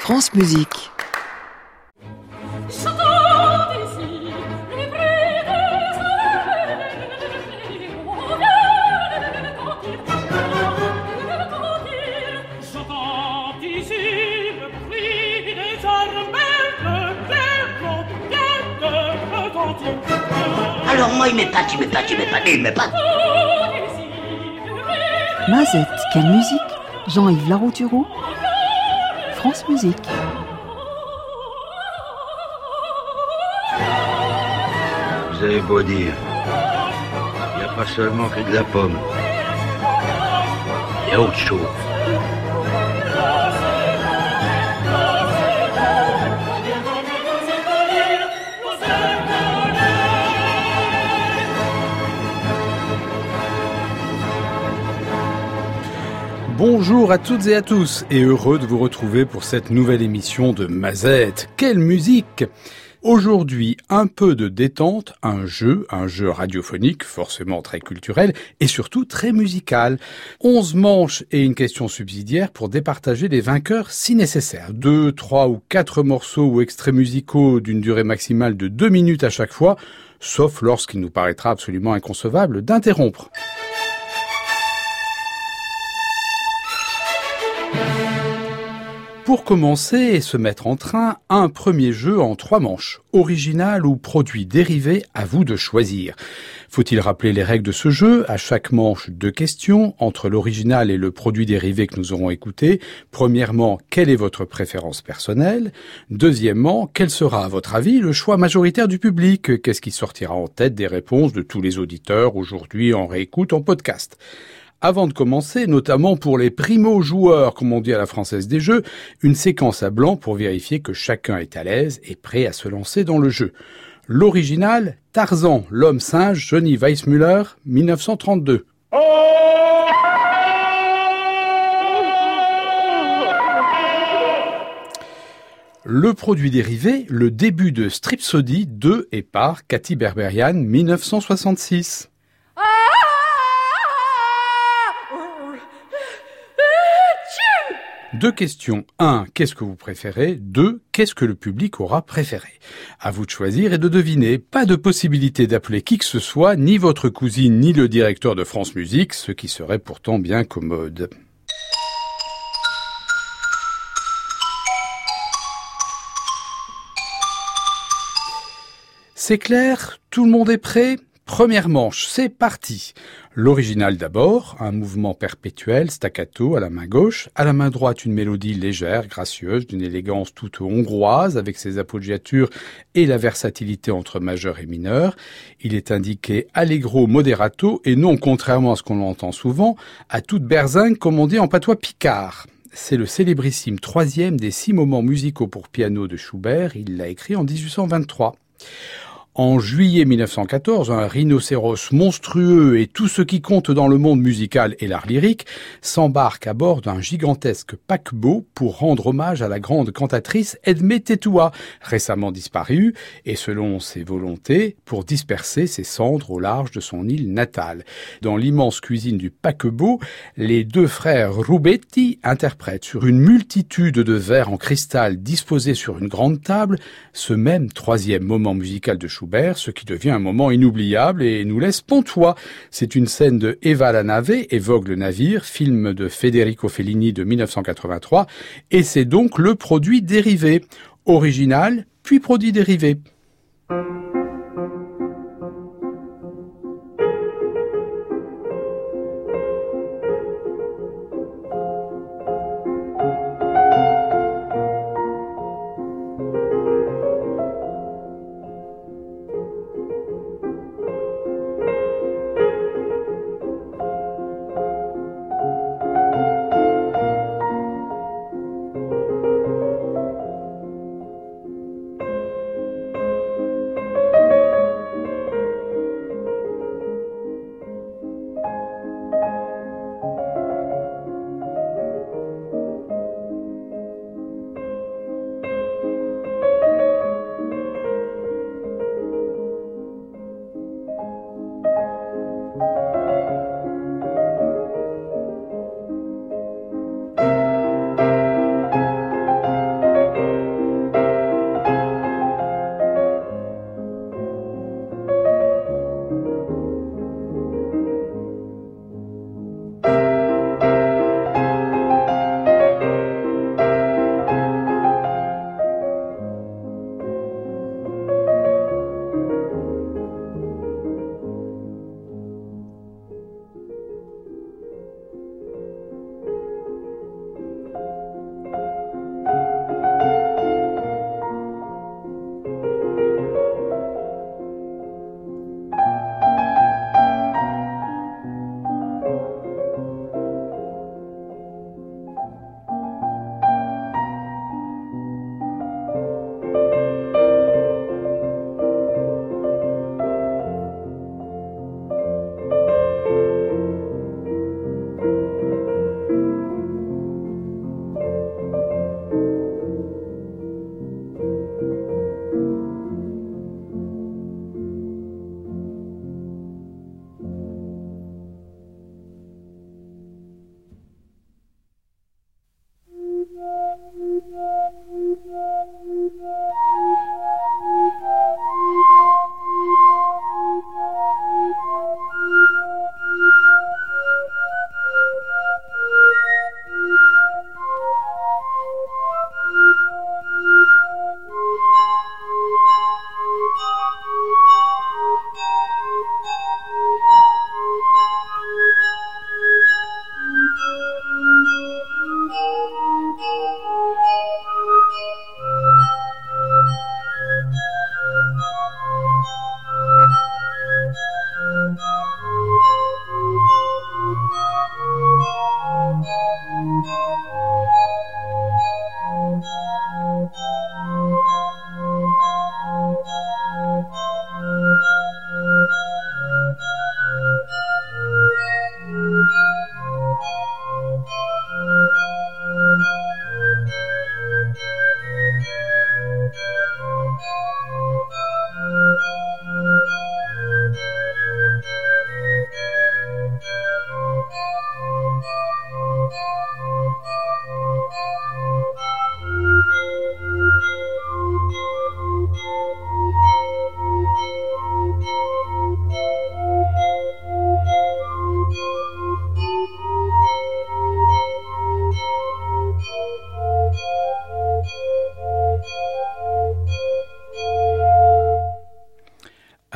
France Musique. Alors moi il m'épate. Mazette, quelle musique? Jean-Yves Larouturou, France Musique. Vous avez beau dire, il n'y a pas seulement que de la pomme. Il y a autre chose. Bonjour à toutes et à tous et heureux de vous retrouver pour cette nouvelle émission de Mazette. Quelle musique! Aujourd'hui, un peu de détente, un jeu radiophonique, forcément très culturel et surtout très musical. 11 manches et une question subsidiaire pour départager les vainqueurs si nécessaire. 2, 3 ou 4 morceaux ou extraits musicaux d'une durée maximale de 2 minutes à chaque fois, sauf lorsqu'il nous paraîtra absolument inconcevable d'interrompre. Pour commencer et se mettre en train, un premier jeu en 3 manches. Original ou produit dérivé, à vous de choisir. Faut-il rappeler les règles de ce jeu? À chaque manche, 2 questions entre l'original et le produit dérivé que nous aurons écouté. Premièrement, quelle est votre préférence personnelle? Deuxièmement, quel sera, à votre avis, le choix majoritaire du public? Qu'est-ce qui sortira en tête des réponses de tous les auditeurs aujourd'hui en réécoute, en podcast? Avant de commencer, notamment pour les primo-joueurs, comme on dit à la française des jeux, une séquence à blanc pour vérifier que chacun est à l'aise et prêt à se lancer dans le jeu. L'original, Tarzan, l'homme singe, Johnny Weissmuller, 1932. Le produit dérivé, le début de Stripsody de et par Katy Berberian, 1966. Deux questions. 1. Qu'est-ce que vous préférez? 2. Qu'est-ce que le public aura préféré? À vous de choisir et de deviner. Pas de possibilité d'appeler qui que ce soit, ni votre cousine, ni le directeur de France Musique, ce qui serait pourtant bien commode. C'est clair? Tout le monde est prêt? Première manche, c'est parti. L'original d'abord, un mouvement perpétuel, staccato à la main gauche, à la main droite une mélodie légère, gracieuse, d'une élégance toute hongroise avec ses appoggiatures et la versatilité entre majeur et mineur. Il est indiqué allegro moderato et non, contrairement à ce qu'on entend souvent, à toute berzingue comme on dit en patois picard. C'est le célébrissime 3e des 6 moments musicaux pour piano de Schubert, il l'a écrit en 1823. En juillet 1914, un rhinocéros monstrueux et tout ce qui compte dans le monde musical et l'art lyrique s'embarque à bord d'un gigantesque paquebot pour rendre hommage à la grande cantatrice Edmé Tetua, récemment disparue, et selon ses volontés, pour disperser ses cendres au large de son île natale. Dans l'immense cuisine du paquebot, les 2 frères Rubetti interprètent sur une multitude de verres en cristal disposés sur une grande table ce même 3e moment musical de Schubert, ce qui devient un moment inoubliable et nous laisse pantois. C'est une scène de Eva la Nave et Vogue le navire, film de Federico Fellini de 1983, et c'est donc le produit dérivé. Original, puis produit dérivé.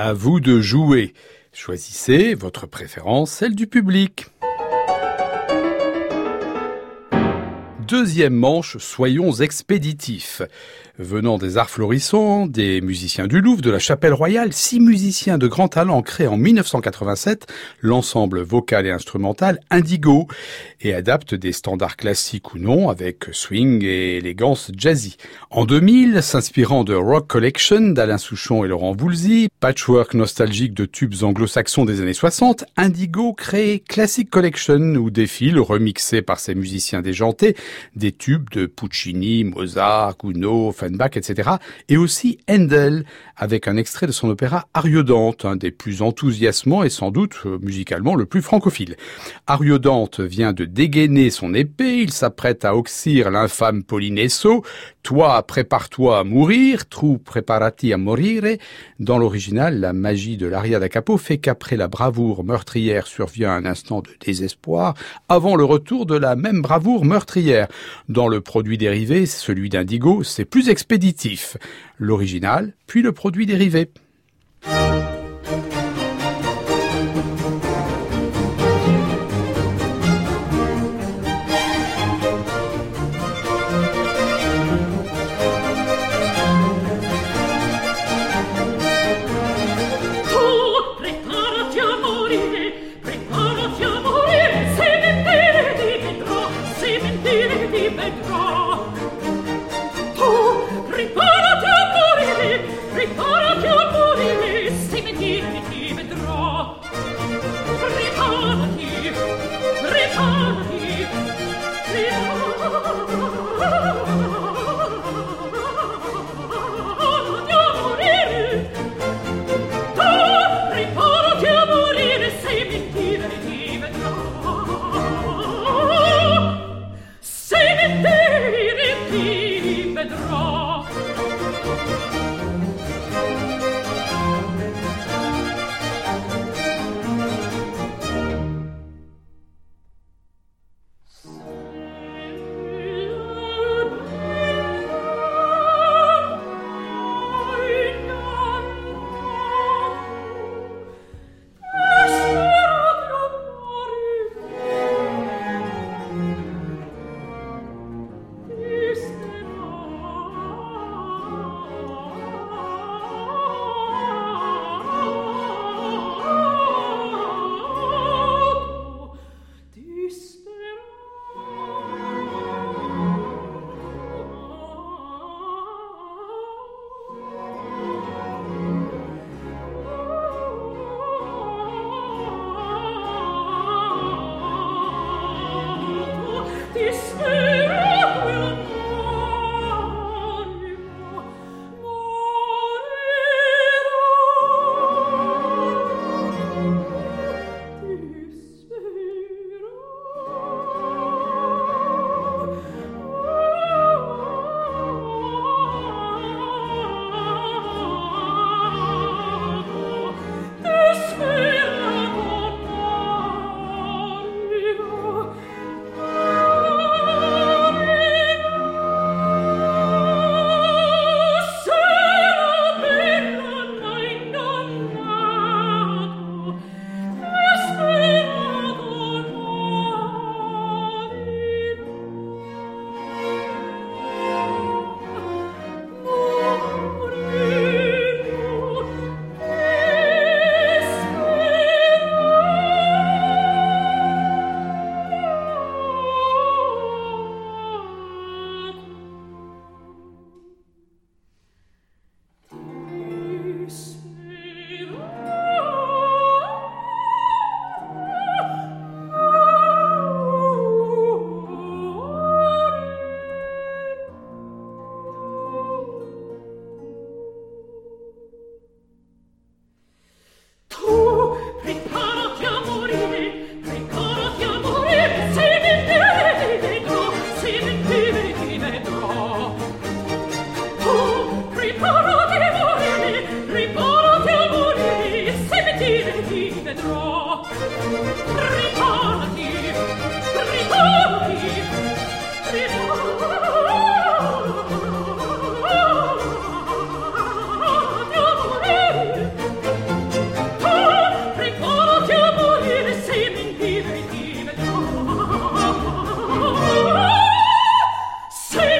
À vous de jouer. Choisissez votre préférence, celle du public. Deuxième manche, soyons expéditifs. Venant des arts florissants, des musiciens du Louvre, de la Chapelle Royale, 6 musiciens de grand talent créent en 1987 l'ensemble vocal et instrumental Indigo et adaptent des standards classiques ou non avec swing et élégance jazzy. En 2000, s'inspirant de Rock Collection d'Alain Souchon et Laurent Voulzy, patchwork nostalgique de tubes anglo-saxons des années 60, Indigo crée Classic Collection où défilent, remixés par ses musiciens déjantés, des tubes de Puccini, Mozart, Gounod, Offenbach, etc. et aussi Handel, avec un extrait de son opéra Ariodante, un des plus enthousiasmants et sans doute musicalement le plus francophile. Ariodante vient de dégainer son épée, il s'apprête à oxyre l'infâme Polinesso. Toi, prépare-toi à mourir, tu preparati a morire. Dans l'original, la magie de l'aria da capo fait qu'après la bravoure meurtrière survient un instant de désespoir, avant le retour de la même bravoure meurtrière. Dans le produit dérivé, celui d'Indigo, c'est plus expéditif. L'original, puis le produit dérivé. Preparati a morire,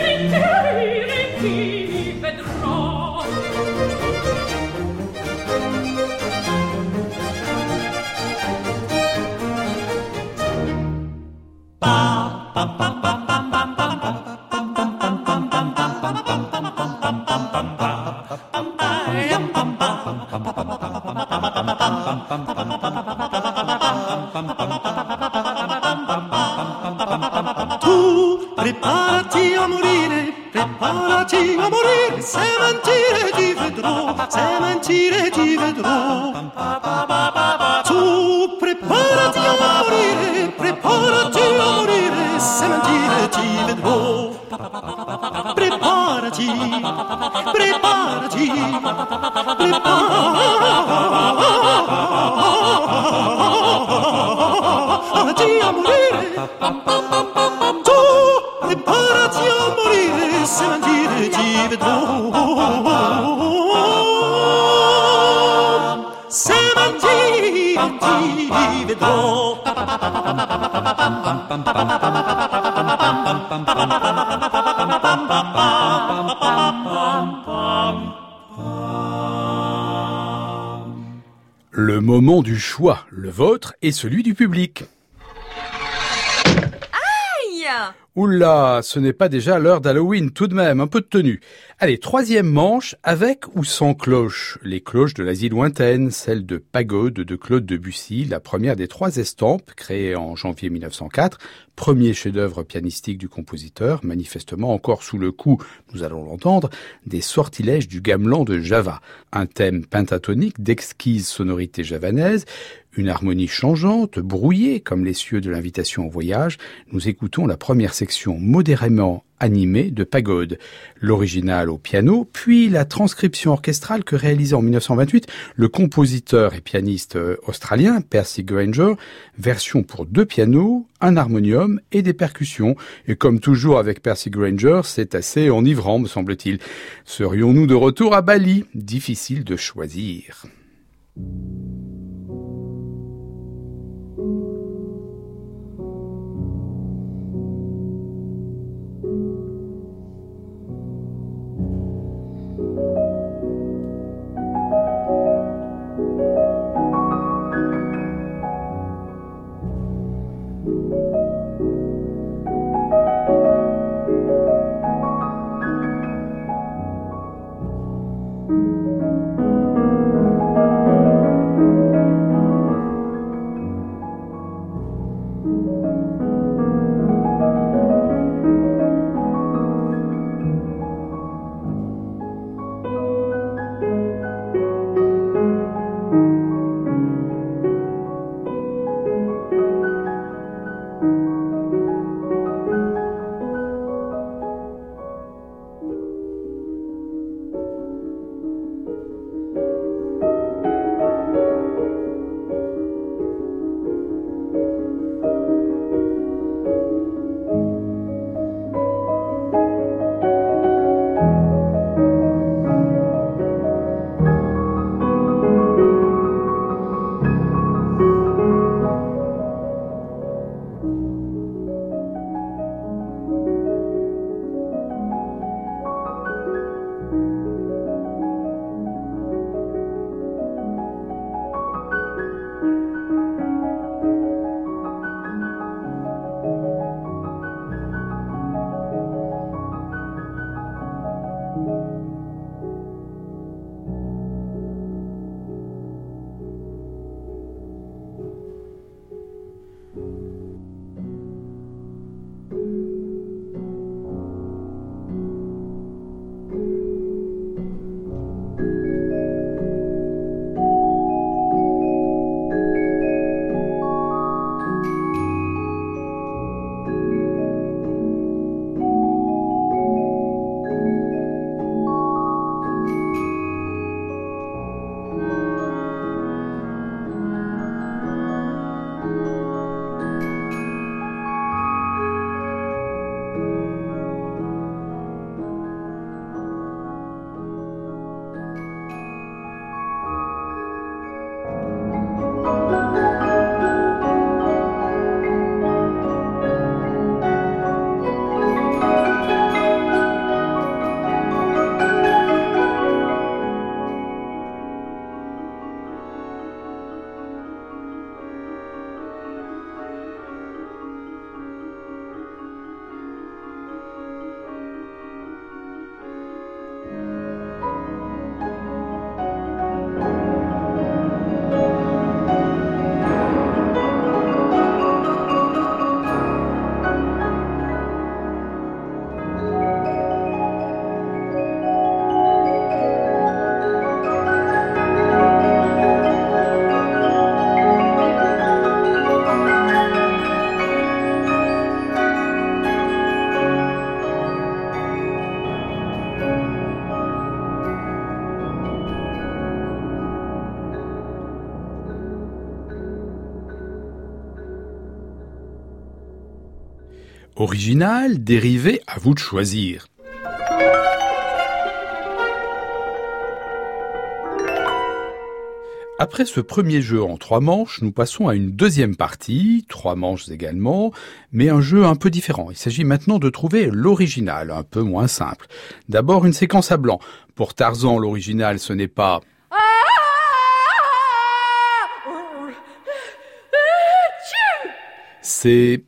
Preparati a morire, se mentire ti vedrò, se mentire ti vedrò. Tu preparati a morire, se mentire ti vedrò. Preparati, preparati, preparati a morire. Preparati a morire, se mentire ti vedrò. Se mentire ti vedrò. Le moment du choix, le vôtre et celui du public. Oula, ce n'est pas déjà l'heure d'Halloween, tout de même, un peu de tenue. Allez, troisième manche, avec ou sans cloche. Les cloches de l'Asie lointaine, celle de Pagode de Claude Debussy, la première des 3 estampes, créée en janvier 1904, premier chef-d'œuvre pianistique du compositeur, manifestement encore sous le coup, nous allons l'entendre, des sortilèges du gamelan de Java. Un thème pentatonique d'exquises sonorités javanaises, une harmonie changeante, brouillée comme les cieux de l'invitation au voyage. Nous écoutons la première section modérément animée de Pagode, l'original au piano, puis la transcription orchestrale que réalisait en 1928 le compositeur et pianiste australien Percy Grainger, version pour 2 pianos, un harmonium et des percussions. Et comme toujours avec Percy Grainger, c'est assez enivrant, me semble-t-il. Serions-nous de retour à Bali? Difficile de choisir. Original, dérivé, à vous de choisir. Après ce premier jeu en 3 manches, nous passons à une deuxième partie, 3 manches également, mais un jeu un peu différent. Il s'agit maintenant de trouver l'original, un peu moins simple. D'abord une séquence à blanc. Pour Tarzan, l'original, ce n'est pas... C'est...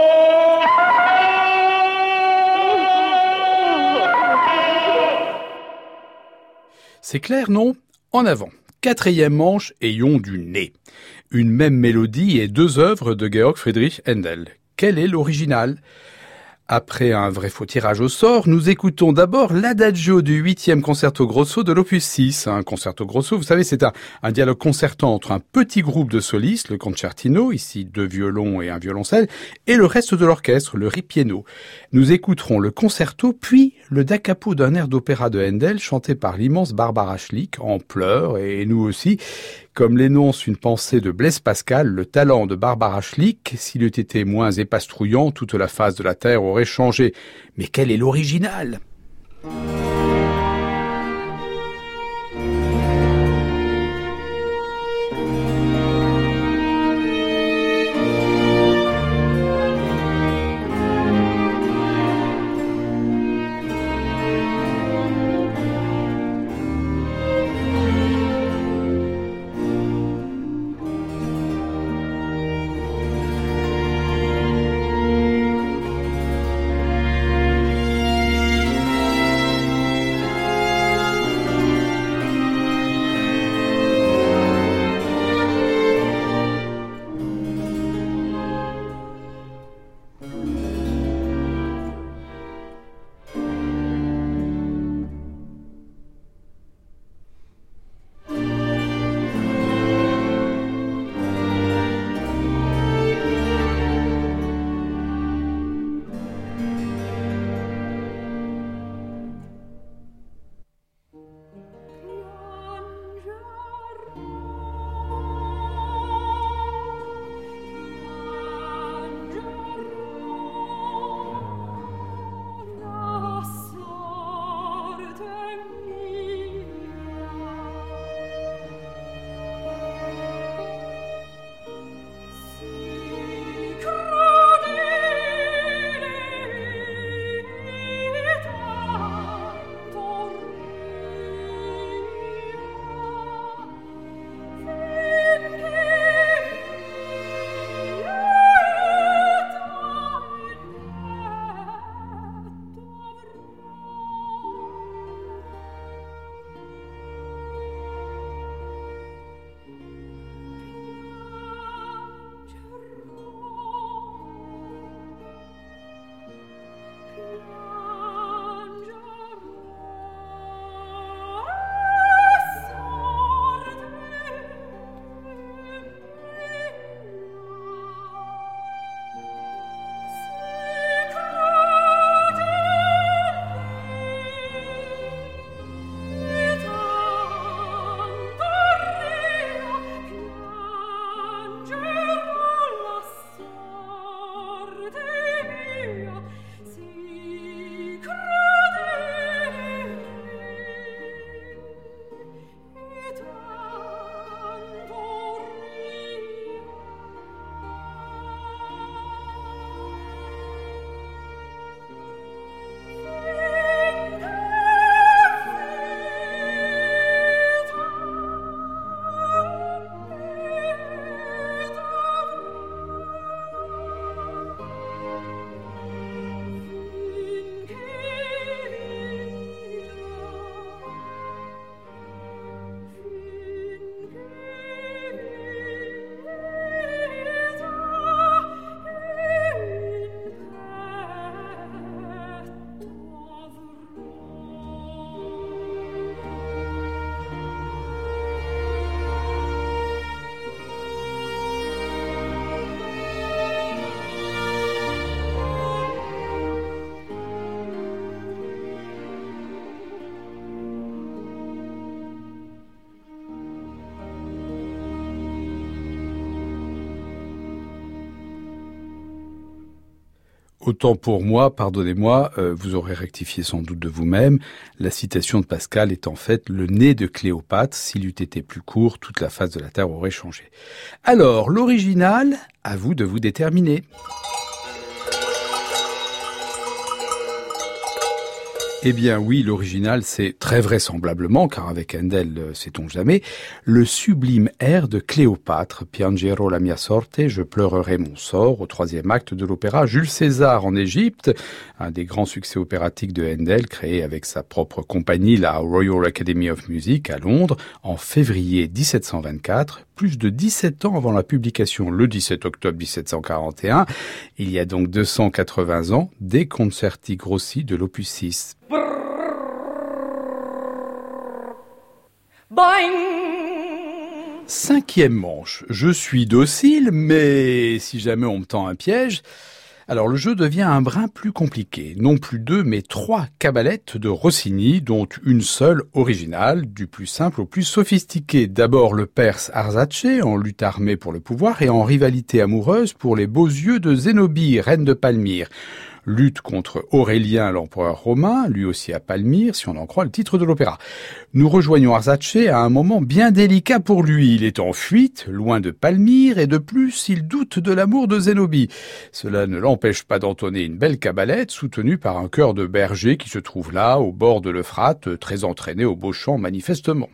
C'est clair, non ? En avant. 4e manche, ayons du nez. Une même mélodie et 2 œuvres de Georg Friedrich Händel. Quel est l'original ? Après un vrai faux tirage au sort, nous écoutons d'abord l'adagio du 8e concerto grosso de l'opus 6. Un concerto grosso, vous savez, c'est un dialogue concertant entre un petit groupe de solistes, le concertino, ici 2 violons et un violoncelle, et le reste de l'orchestre, le ripieno. Nous écouterons le concerto, puis le da capo d'un air d'opéra de Händel, chanté par l'immense Barbara Schlick, en pleurs, et nous aussi. Comme l'énonce une pensée de Blaise Pascal, le talent de Barbara Schlick, s'il eût été moins épastrouillant, toute la face de la terre aurait changé. Mais quel est l'original ? autant pour moi, pardonnez-moi, vous aurez rectifié sans doute de vous-même. La citation de Pascal est en fait le nez de Cléopâtre. S'il eût été plus court, toute la face de la Terre aurait changé. Alors, l'original, à vous de vous déterminer. Eh bien oui, l'original, c'est très vraisemblablement, car avec Handel, sait-on jamais, le sublime air de Cléopâtre, Piangerò la mia sorte, je pleurerai mon sort, au 3e acte de l'opéra Jules César en Égypte, un des grands succès opératiques de Handel, créé avec sa propre compagnie, la Royal Academy of Music, à Londres, en février 1724, plus de 17 ans avant la publication, le 17 octobre 1741, il y a donc 280 ans, des concerti grossi de l'opus 6. Boing! 5e manche. Je suis docile, mais si jamais on me tend un piège, alors le jeu devient un brin plus compliqué. Non plus 2, mais 3 cabalettes de Rossini, dont une seule originale, du plus simple au plus sophistiqué. D'abord le Perse Arsace, en lutte armée pour le pouvoir et en rivalité amoureuse pour les beaux yeux de Zénobie, reine de Palmyre. Lutte contre Aurélien, l'empereur romain, lui aussi à Palmyre, si on en croit le titre de l'opéra. Nous rejoignons Arsace à un moment bien délicat pour lui. Il est en fuite, loin de Palmyre, et de plus, il doute de l'amour de Zénobie. Cela ne l'empêche pas d'entonner une belle cabalette, soutenue par un chœur de berger qui se trouve là, au bord de l'Euphrate, très entraîné au beau chant manifestement.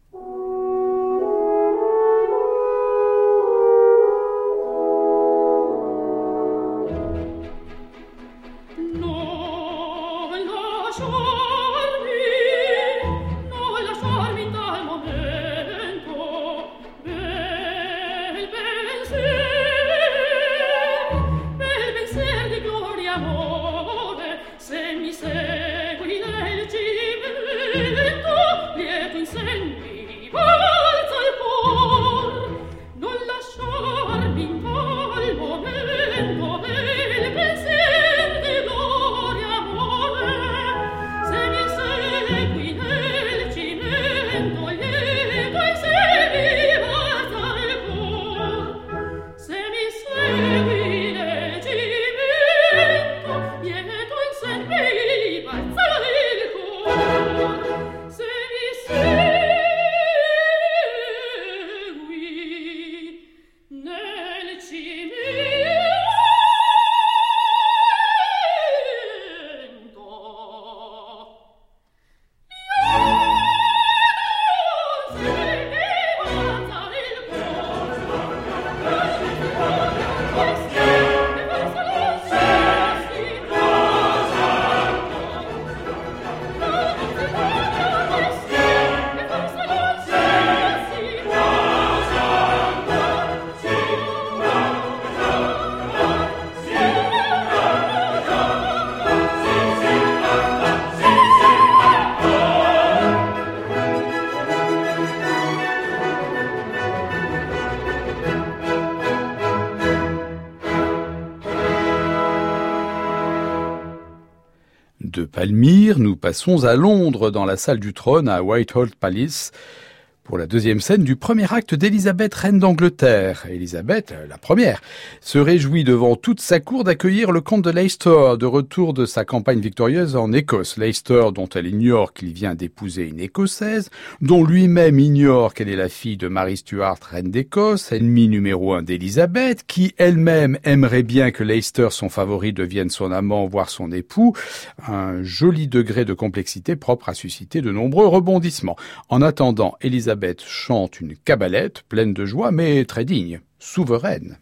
De Palmyre, nous passons à Londres, dans la salle du trône à Whitehall Palace, pour la 2e scène du premier acte d'Élisabeth, reine d'Angleterre. Élisabeth, la première, se réjouit devant toute sa cour d'accueillir le comte de Leicester, de retour de sa campagne victorieuse en Écosse. Leicester, dont elle ignore qu'il vient d'épouser une Écossaise, dont lui-même ignore qu'elle est la fille de Marie Stuart, reine d'Écosse, ennemie numéro 1 d'Élisabeth, qui elle-même aimerait bien que Leicester, son favori, devienne son amant, voire son époux. Un joli degré de complexité propre à susciter de nombreux rebondissements. En attendant, Élisabeth chante une cabalette pleine de joie, mais très digne, souveraine.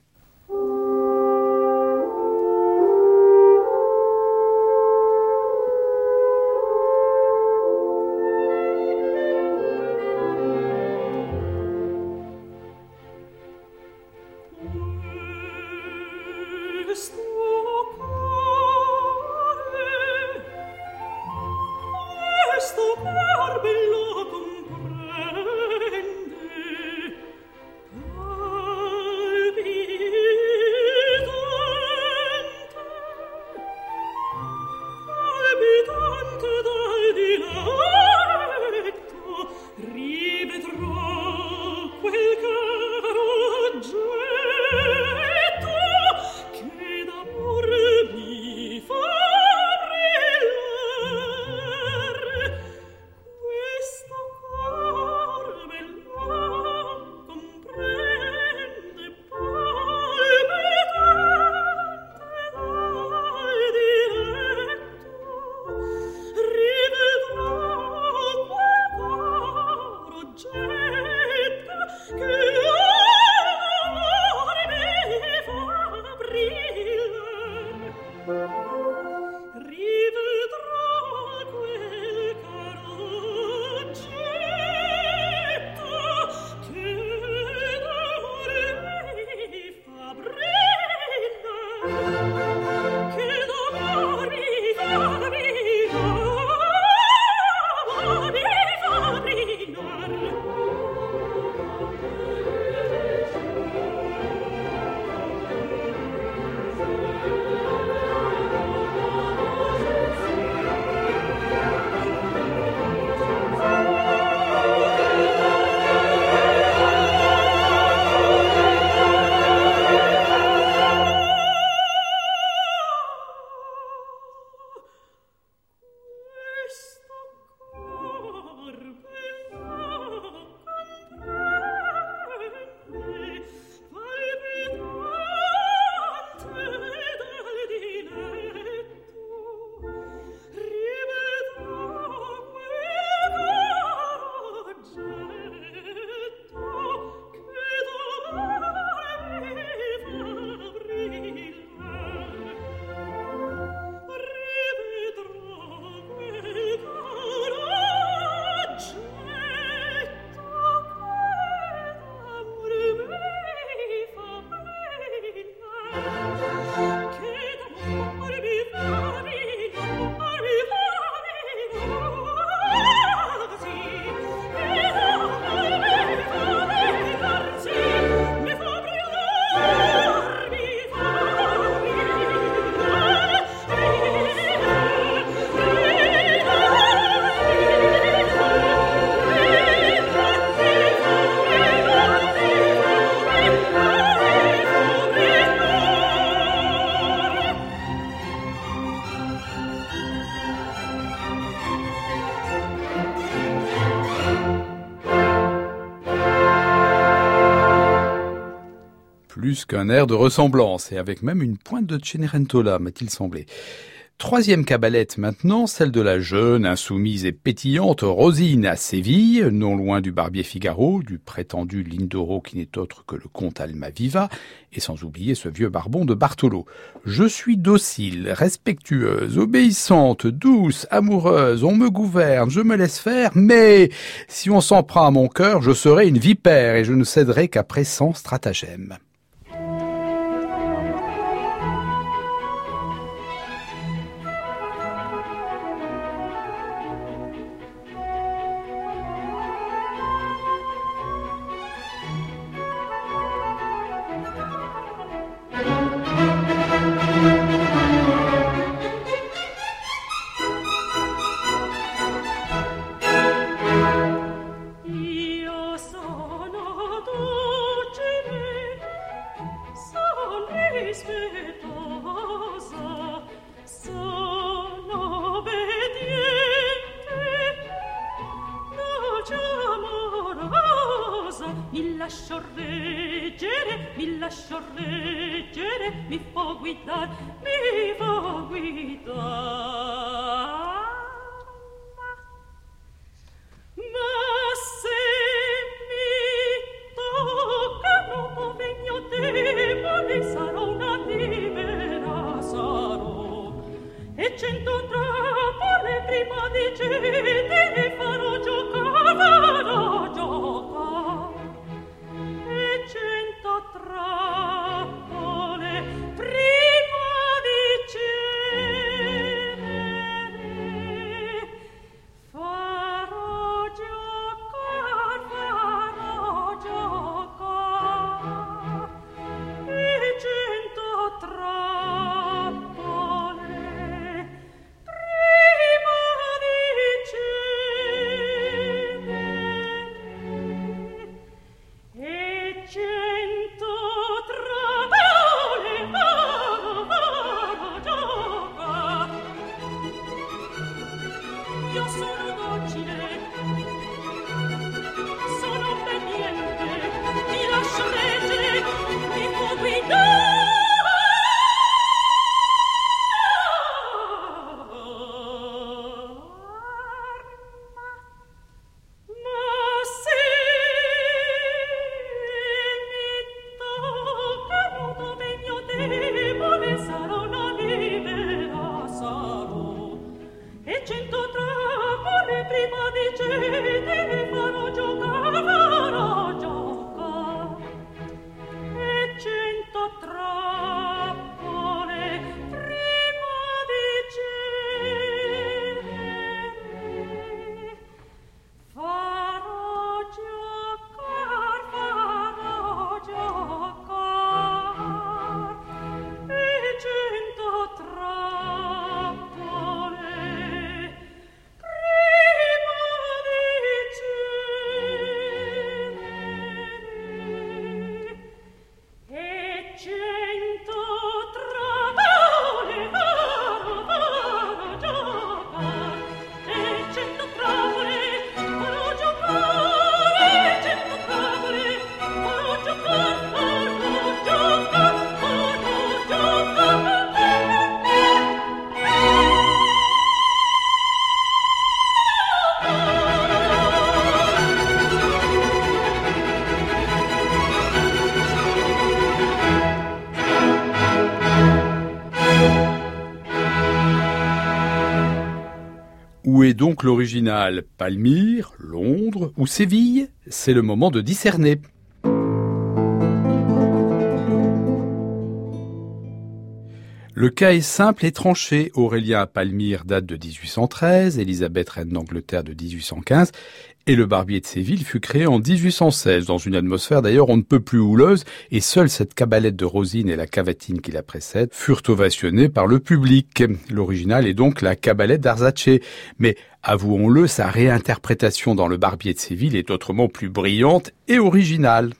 Che d'amor plus qu'un air de ressemblance, et avec même une pointe de Cenerentola, m'a-t-il semblé. Troisième cabalette maintenant, celle de la jeune, insoumise et pétillante Rosine à Séville, non loin du barbier Figaro, du prétendu Lindoro qui n'est autre que le comte Almaviva, et sans oublier ce vieux barbon de Bartolo. Je suis docile, respectueuse, obéissante, douce, amoureuse, on me gouverne, je me laisse faire, mais si on s'en prend à mon cœur, je serai une vipère et je ne céderai qu'après 100 stratagèmes. Où est donc l'original? Palmyre, Londres ou Séville? C'est le moment de discerner. Le cas est simple et tranché. Aurélien à Palmyre date de 1813, Élisabeth reine d'Angleterre de 1815, et le Barbier de Séville fut créé en 1816, dans une atmosphère d'ailleurs on ne peut plus houleuse, et seule cette cabalette de Rosine et la cavatine qui la précède furent ovationnées par le public. L'original est donc la cabalette d'Arzace, mais avouons-le, sa réinterprétation dans le Barbier de Séville est autrement plus brillante et originale.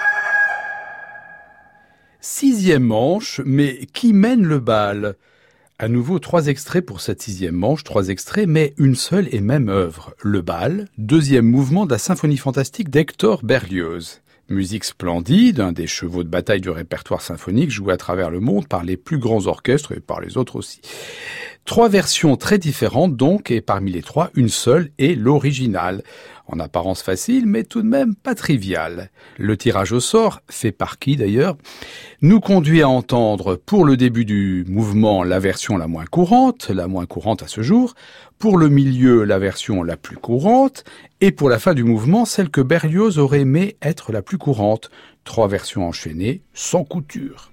Sixième manche, mais qui mène le bal? À nouveau, 3 extraits pour cette 6e manche, 3 extraits, mais une seule et même œuvre. Le bal, 2e mouvement de la symphonie fantastique d'Hector Berlioz. Musique splendide, un des chevaux de bataille du répertoire symphonique joué à travers le monde par les plus grands orchestres et par les autres aussi. 3 versions très différentes donc, et parmi les 3, une seule est l'original. En apparence facile, mais tout de même pas trivial. Le tirage au sort, fait par qui d'ailleurs, nous conduit à entendre pour le début du mouvement la version la moins courante à ce jour, pour le milieu la version la plus courante, et pour la fin du mouvement celle que Berlioz aurait aimé être la plus courante. 3 versions enchaînées, sans couture.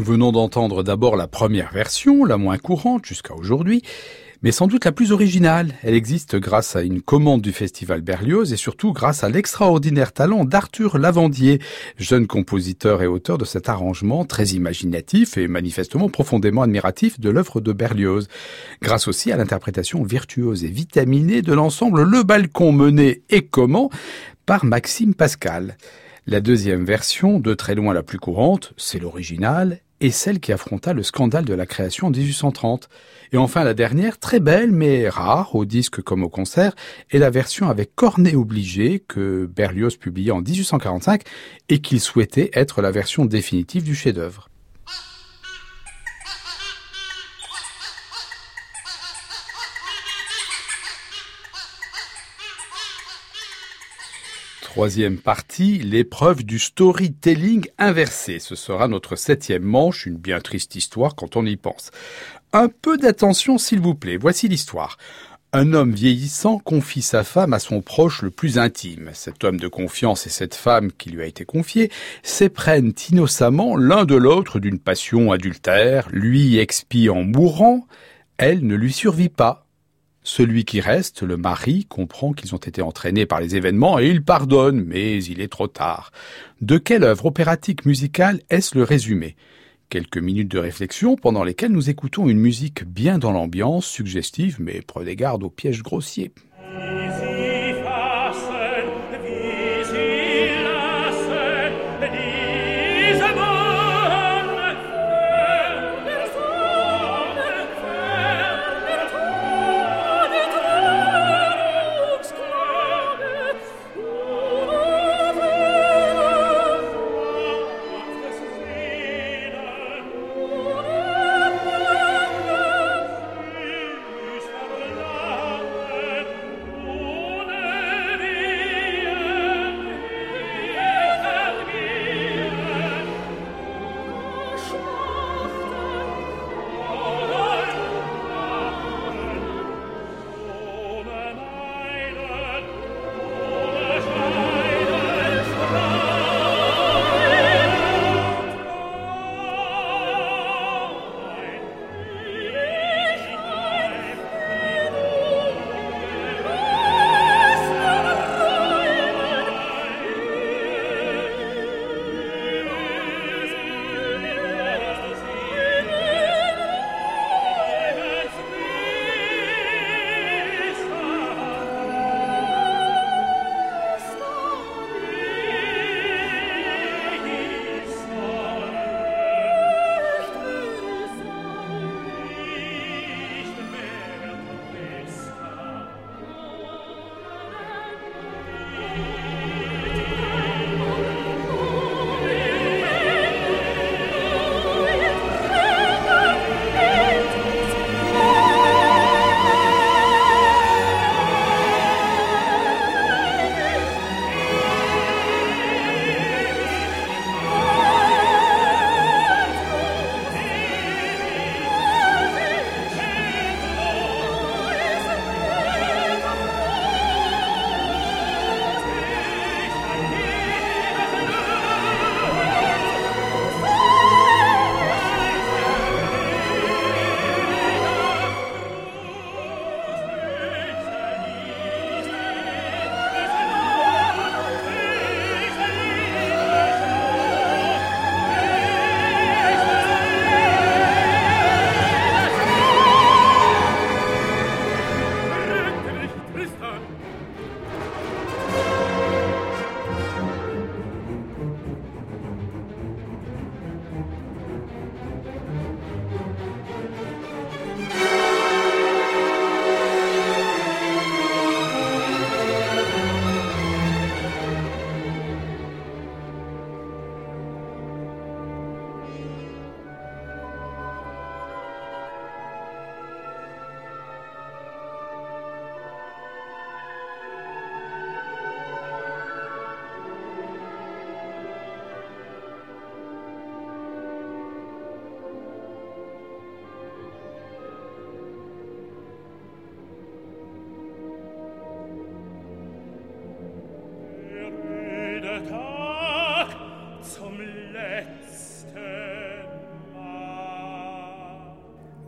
venons d'entendre d'abord la première version, la moins courante jusqu'à aujourd'hui, mais sans doute la plus originale. Elle existe grâce à une commande du Festival Berlioz et surtout grâce à l'extraordinaire talent d'Arthur Lavandier, jeune compositeur et auteur de cet arrangement très imaginatif et manifestement profondément admiratif de l'œuvre de Berlioz. Grâce aussi à l'interprétation virtuose et vitaminée de l'ensemble Le Balcon mené et comment par Maxime Pascal. La deuxième version, de très loin la plus courante, c'est l'original, et celle qui affronta le scandale de la création en 1830. Et enfin la dernière, très belle mais rare, au disque comme au concert, est la version avec cornet obligé que Berlioz publia en 1845 et qu'il souhaitait être la version définitive du chef-d'œuvre. Troisième partie, l'épreuve du storytelling inversé. Ce sera notre 7e manche, une bien triste histoire quand on y pense. Un peu d'attention s'il vous plaît, voici l'histoire. Un homme vieillissant confie sa femme à son proche le plus intime. Cet homme de confiance et cette femme qui lui a été confiée s'éprennent innocemment l'un de l'autre d'une passion adultère. Lui expie en mourant, elle ne lui survit pas. Celui qui reste, le mari, comprend qu'ils ont été entraînés par les événements et il pardonne, mais il est trop tard. De quelle œuvre opératique musicale est-ce le résumé ? Quelques minutes de réflexion pendant lesquelles nous écoutons une musique bien dans l'ambiance, suggestive, mais prenez garde aux pièges grossiers.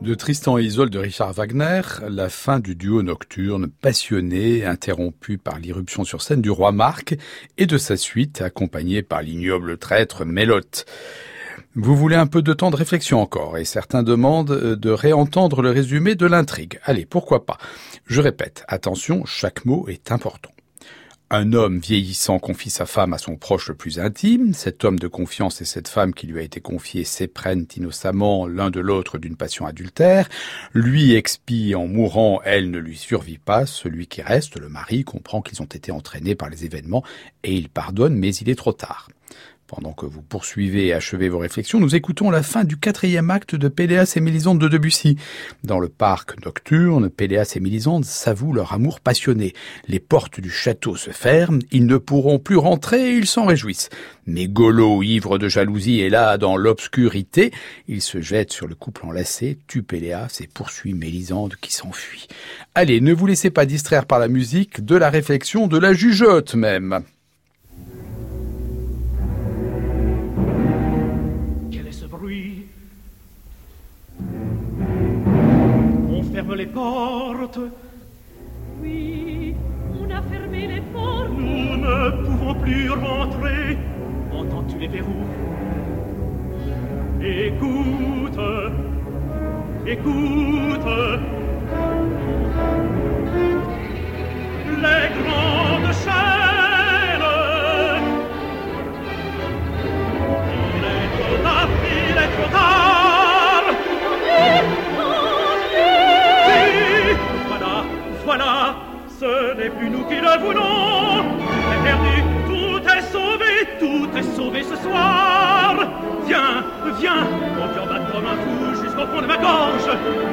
De Tristan et Isolde de Richard Wagner, la fin du duo nocturne passionné, interrompu par l'irruption sur scène du roi Marc et de sa suite, accompagné par l'ignoble traître Mélotte. Vous voulez un peu de temps de réflexion encore, et certains demandent de réentendre le résumé de l'intrigue. Allez, pourquoi pas. Je répète, attention, chaque mot est important. Un homme vieillissant confie sa femme à son proche le plus intime. Cet homme de confiance et cette femme qui lui a été confiée s'éprennent innocemment l'un de l'autre d'une passion adultère. Lui expie en mourant, elle ne lui survit pas. Celui qui reste, le mari, comprend qu'ils ont été entraînés par les événements et il pardonne, mais il est trop tard. Pendant que vous poursuivez et achevez vos réflexions, nous écoutons la fin du 4e acte de Péléas et Mélisande de Debussy. Dans le parc nocturne, Péléas et Mélisande s'avouent leur amour passionné. Les portes du château se ferment, ils ne pourront plus rentrer et ils s'en réjouissent. Mais Golo, ivre de jalousie, est là dans l'obscurité. Il se jette sur le couple enlacé, tue Péléas et poursuit Mélisande qui s'enfuit. Allez, ne vous laissez pas distraire par la musique, de la réflexion, de la jugeote même. On ferme les portes. Oui, on a fermé les portes. Nous ne pouvons plus rentrer. Entends-tu les verrous? Écoute, écoute. Les grandes chaînes. Il est trop tard, il est trop tard. Voilà, ce n'est plus nous qui le voulons. C'est perdu, tout est sauvé ce soir. Viens, viens, mon cœur bat comme un fou jusqu'au fond de ma gorge.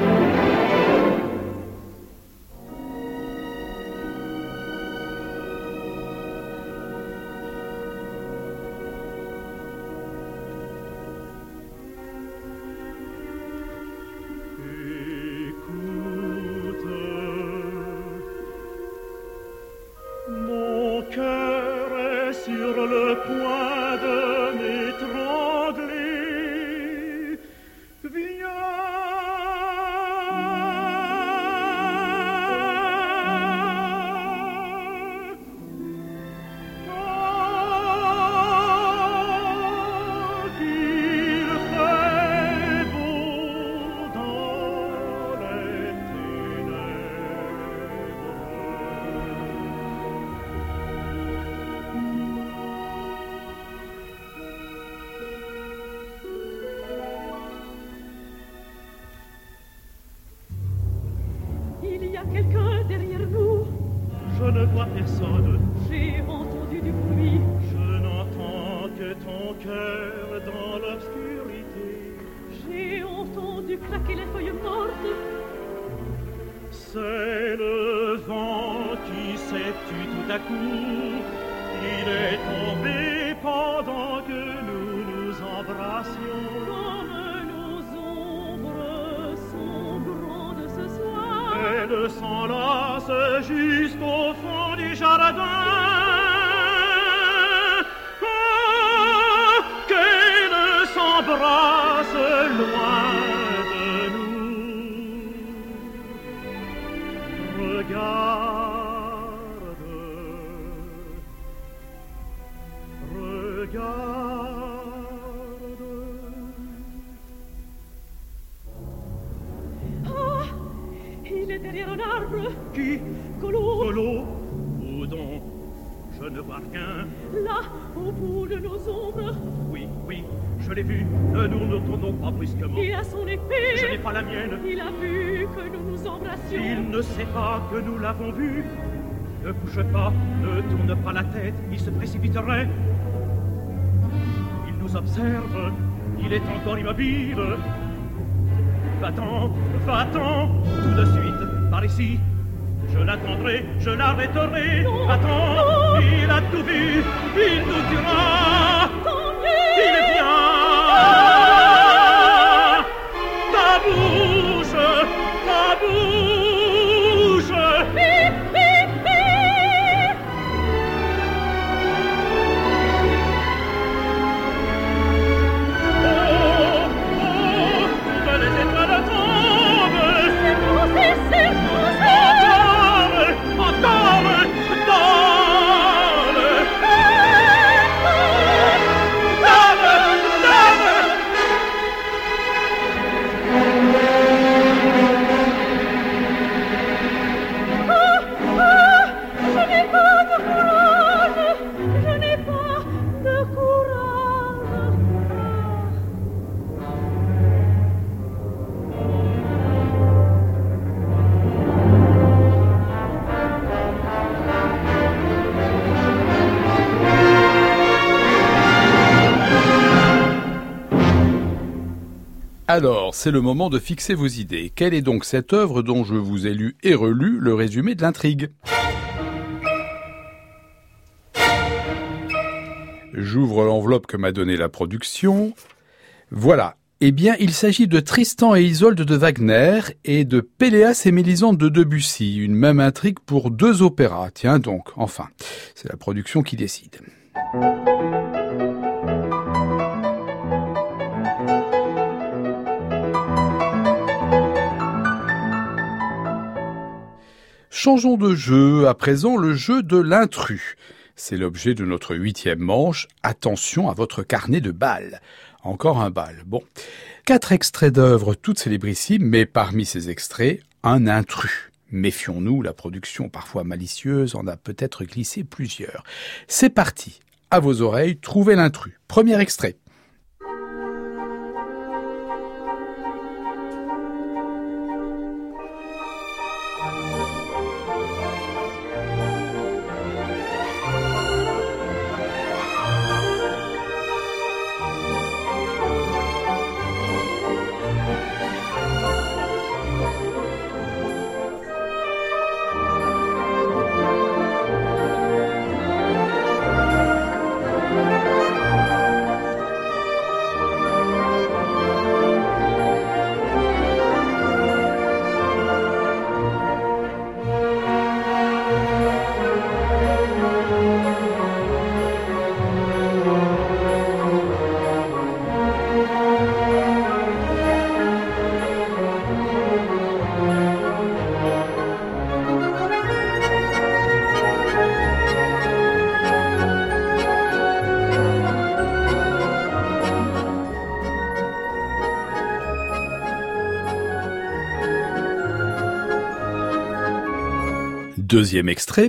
Que nous l'avons vu. Ne bouge pas, ne tourne pas la tête, il se précipiterait. Il nous observe, il est encore immobile. Va-t'en, va-t'en, tout de suite, par ici. Je l'attendrai, je l'arrêterai. Va-t'en, il a tout vu, il nous dira. Il vient. Ta bouche, ta bouche. Oh, toutes les étoiles tombent. Alors, c'est le moment de fixer vos idées. Quelle est donc cette œuvre dont je vous ai lu et relu le résumé de l'intrigue ? J'ouvre l'enveloppe que m'a donnée la production. Voilà. Eh bien, il s'agit de Tristan et Isolde de Wagner et de Péléas et Mélisande de Debussy. Une même intrigue pour 2 opéras. Tiens donc, enfin, c'est la production qui décide. Changeons de jeu, à présent le jeu de l'intrus. C'est l'objet de notre 8e manche. Attention à votre carnet de balles. Encore un bal. Bon. 4 extraits d'œuvres toutes célébrissimes, mais parmi ces extraits, un intrus. Méfions-nous, la production parfois malicieuse en a peut-être glissé plusieurs. C'est parti. À vos oreilles, trouvez l'intrus. Premier extrait. Deuxième extrait.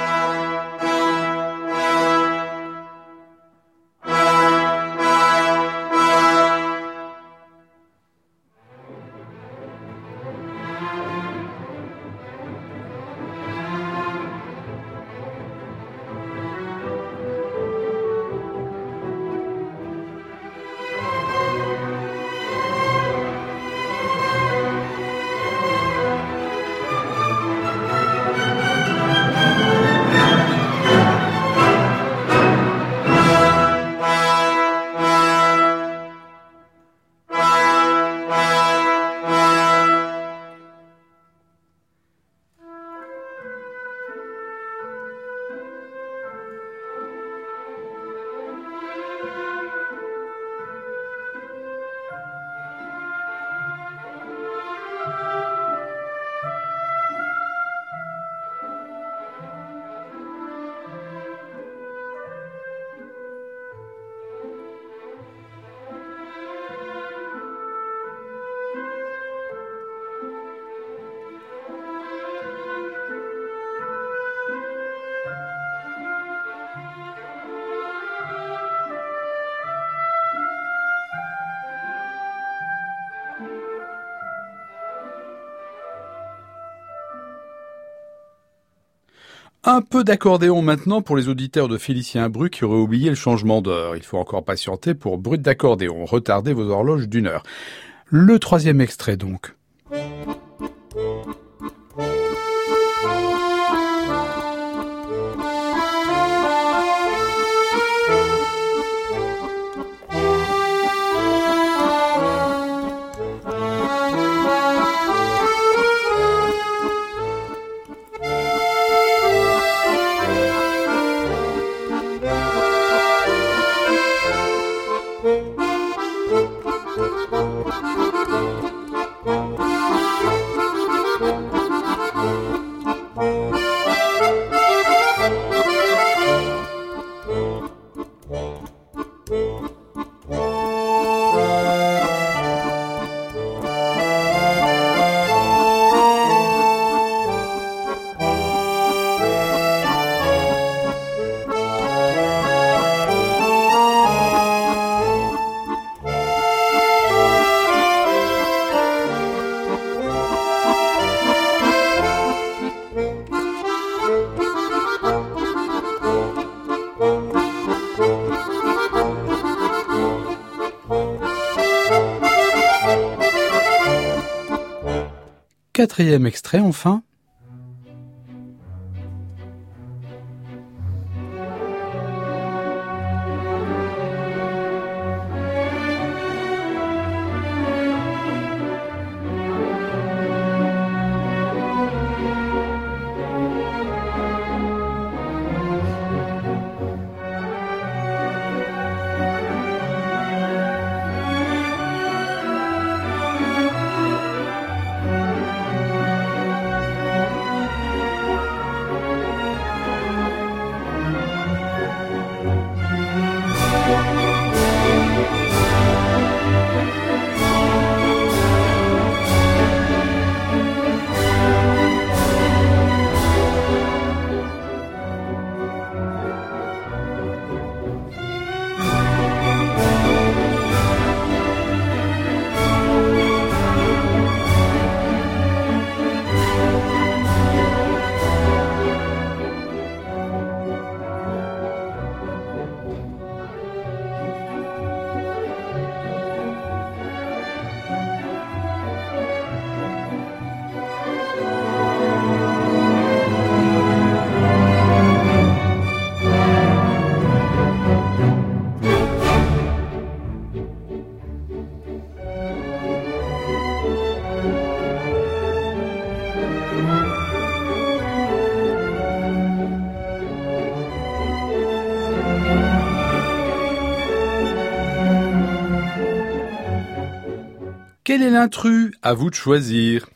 Un peu d'accordéon maintenant pour les auditeurs de Félicien Bru qui auraient oublié le changement d'heure. Il faut encore patienter pour Brut d'accordéon. Retardez vos horloges d'1 heure. Le 3e extrait donc. 4e extrait enfin. Quel est l'intrus? À vous de choisir.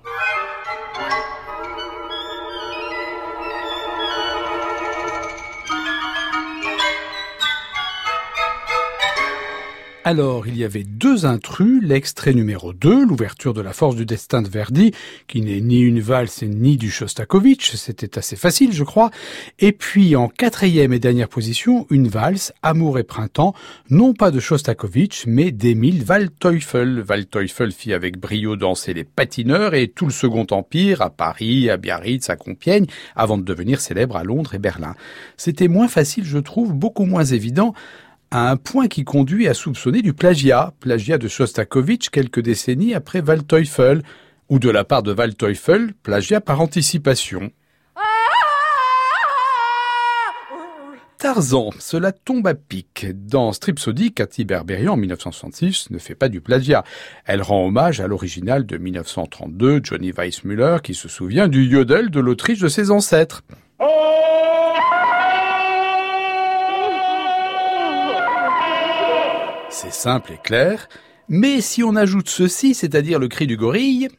Alors, il y avait deux intrus, l'extrait numéro 2, l'ouverture de La Force du Destin de Verdi, qui n'est ni une valse ni du Shostakovich, c'était assez facile, je crois. Et puis, en 4e et dernière position, une valse, Amour et Printemps, non pas de Shostakovich, mais d'Emil Waldteufel. Waldteufel fit avec brio danser les patineurs et tout le Second Empire, à Paris, à Biarritz, à Compiègne, avant de devenir célèbre à Londres et Berlin. C'était moins facile, je trouve, beaucoup moins évident, à un point qui conduit à soupçonner du plagiat de Shostakovich quelques décennies après Waldteufel, ou de la part de Waldteufel, plagiat par anticipation. Tarzan, cela tombe à pic. Dans Stripsody, Cathy Berberian, en 1966, ne fait pas du plagiat. Elle rend hommage à l'original de 1932, Johnny Weissmuller, qui se souvient du yodel de l'Autriche de ses ancêtres. C'est simple et clair, mais si on ajoute ceci, c'est-à-dire le cri du gorille,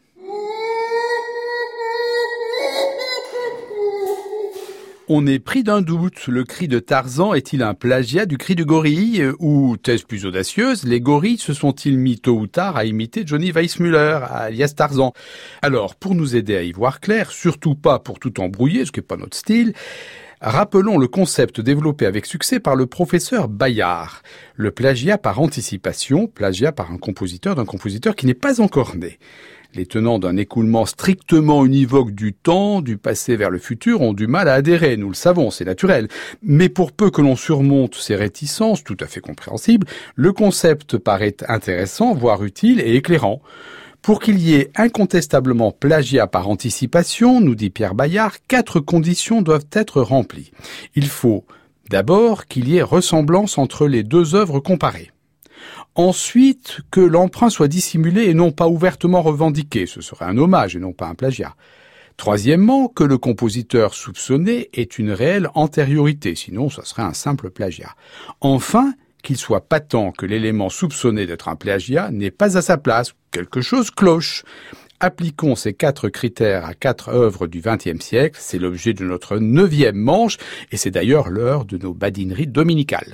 on est pris d'un doute. Le cri de Tarzan est-il un plagiat du cri du gorille? Ou, thèse plus audacieuse, les gorilles se sont-ils mis tôt ou tard à imiter Johnny Weissmuller, alias Tarzan? Alors, pour nous aider à y voir clair, surtout pas pour tout embrouiller, ce qui n'est pas notre style, rappelons le concept développé avec succès par le professeur Bayard. Le plagiat par anticipation, plagiat par un compositeur d'un compositeur qui n'est pas encore né. Les tenants d'un écoulement strictement univoque du temps, du passé vers le futur, ont du mal à adhérer, nous le savons, c'est naturel. Mais pour peu que l'on surmonte ces réticences, tout à fait compréhensibles, le concept paraît intéressant, voire utile et éclairant. Pour qu'il y ait incontestablement plagiat par anticipation, nous dit Pierre Bayard, 4 conditions doivent être remplies. Il faut d'abord qu'il y ait ressemblance entre les deux œuvres comparées. Ensuite, que l'emprunt soit dissimulé et non pas ouvertement revendiqué, ce serait un hommage et non pas un plagiat. Troisièmement, que le compositeur soupçonné ait une réelle antériorité, sinon ce serait un simple plagiat. Enfin, qu'il soit patent que l'élément soupçonné d'être un plagiat n'est pas à sa place, quelque chose cloche. Appliquons ces 4 critères à 4 œuvres du XXe siècle, c'est l'objet de notre 9e manche, et c'est d'ailleurs l'heure de nos badineries dominicales.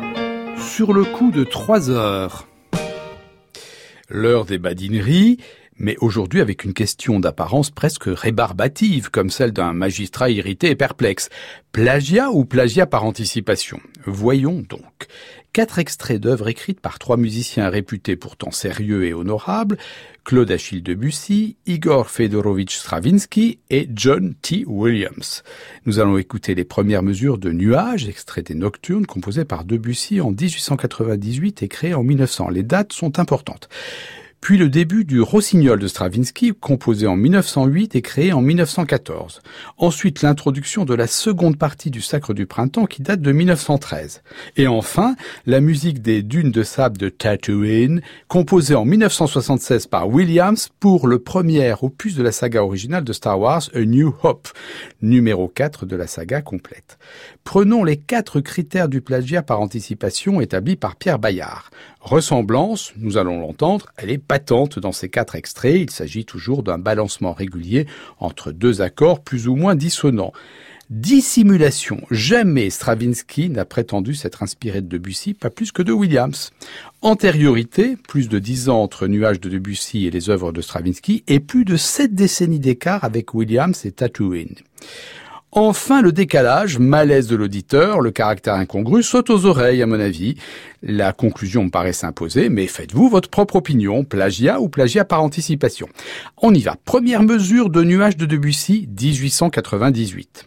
Sur le coup de 3 heures. L'heure des badineries, mais aujourd'hui avec une question d'apparence presque rébarbative, comme celle d'un magistrat irrité et perplexe. Plagiat ou plagiat par anticipation? Voyons donc. 4 extraits d'œuvres écrites par 3 musiciens réputés pourtant sérieux et honorables, Claude Achille Debussy, Igor Fedorovitch Stravinsky et John T. Williams. Nous allons écouter les premières mesures de Nuages, extraits des Nocturnes composés par Debussy en 1898 et créés en 1900. Les dates sont importantes. Puis le début du Rossignol de Stravinsky, composé en 1908 et créé en 1914. Ensuite, l'introduction de la seconde partie du Sacre du Printemps qui date de 1913. Et enfin, la musique des Dunes de sable de Tatooine, composée en 1976 par Williams pour le premier opus de la saga originale de Star Wars, A New Hope, numéro 4 de la saga complète. Prenons les 4 critères du plagiat par anticipation établis par Pierre Bayard. Ressemblance, nous allons l'entendre, elle est patente dans ces 4 extraits. Il s'agit toujours d'un balancement régulier entre 2 accords plus ou moins dissonants. Dissimulation, jamais Stravinsky n'a prétendu s'être inspiré de Debussy, pas plus que de Williams. Antériorité, plus de 10 ans entre Nuages de Debussy et les œuvres de Stravinsky, et plus de 7 décennies d'écart avec Williams et Tatooine. Enfin, le décalage, malaise de l'auditeur, le caractère incongru saute aux oreilles, à mon avis. La conclusion me paraît s'imposer, mais faites-vous votre propre opinion, plagiat ou plagiat par anticipation. On y va. Première mesure de Nuages de Debussy, 1898.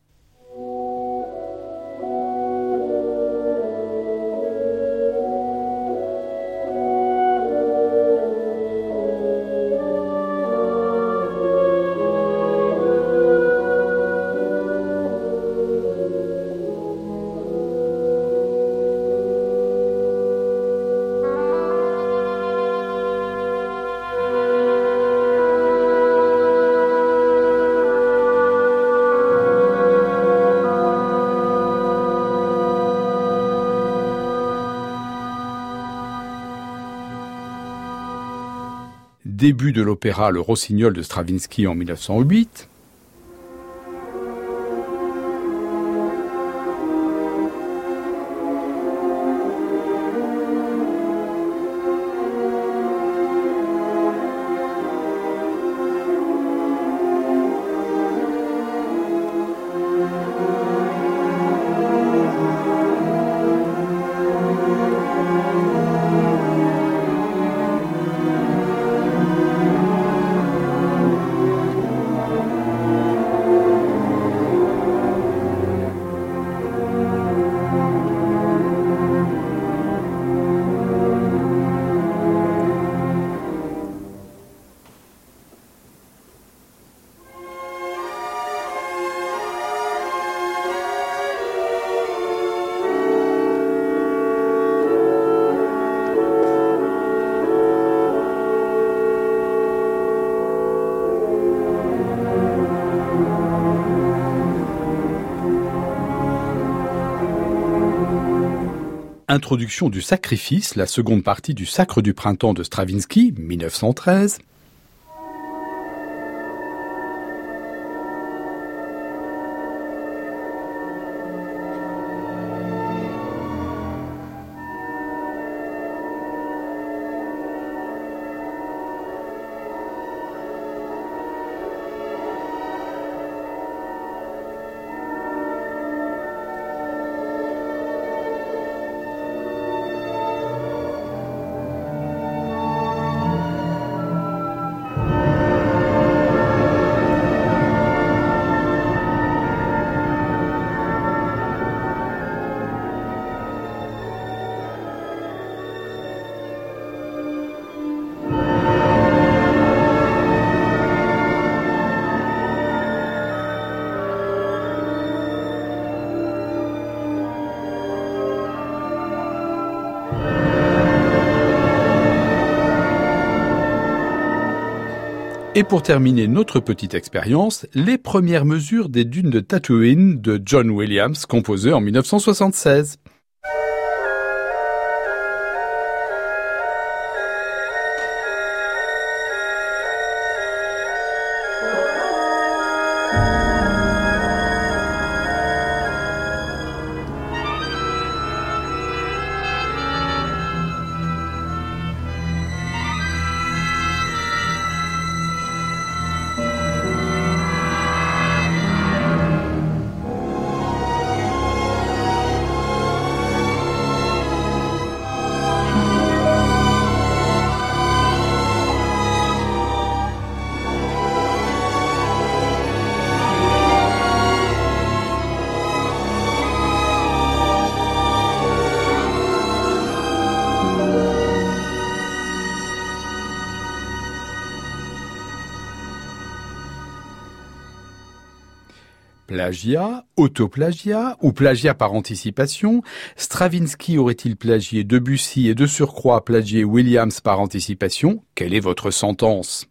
Début de l'opéra Le Rossignol de Stravinsky en 1908. Introduction du Sacrifice, la seconde partie du Sacre du Printemps de Stravinsky, 1913. Et pour terminer notre petite expérience, les premières mesures des Dunes de Tatooine de John Williams, composées en 1976. Plagiat, autoplagiat ou plagiat par anticipation? Stravinsky aurait-il plagié Debussy et de surcroît plagié Williams par anticipation? Quelle est votre sentence?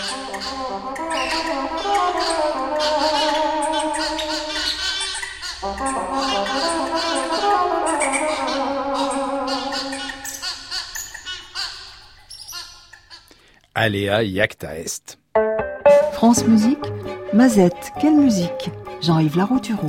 Alea iacta est. France Musique, Mazette, quelle musique? Jean-Yves Laroutureau.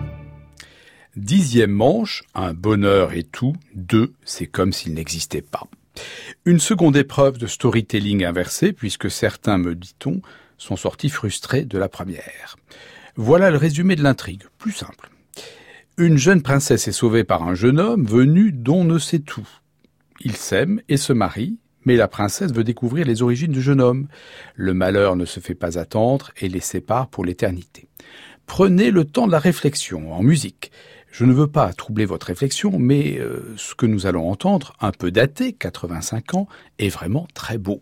10e manche, un bonheur et tout, 2, c'est comme s'il n'existait pas. Une seconde épreuve de storytelling inversé, puisque certains, me dit-on, sont sortis frustrés de la première. Voilà le résumé de l'intrigue, plus simple. Une jeune princesse est sauvée par un jeune homme venu d'on ne sait où. Ils s'aiment et se marient, mais la princesse veut découvrir les origines du jeune homme. Le malheur ne se fait pas attendre et les sépare pour l'éternité. Prenez le temps de la réflexion en musique. Je ne veux pas troubler votre réflexion, mais ce que nous allons entendre, un peu daté, 85 ans, est vraiment très beau.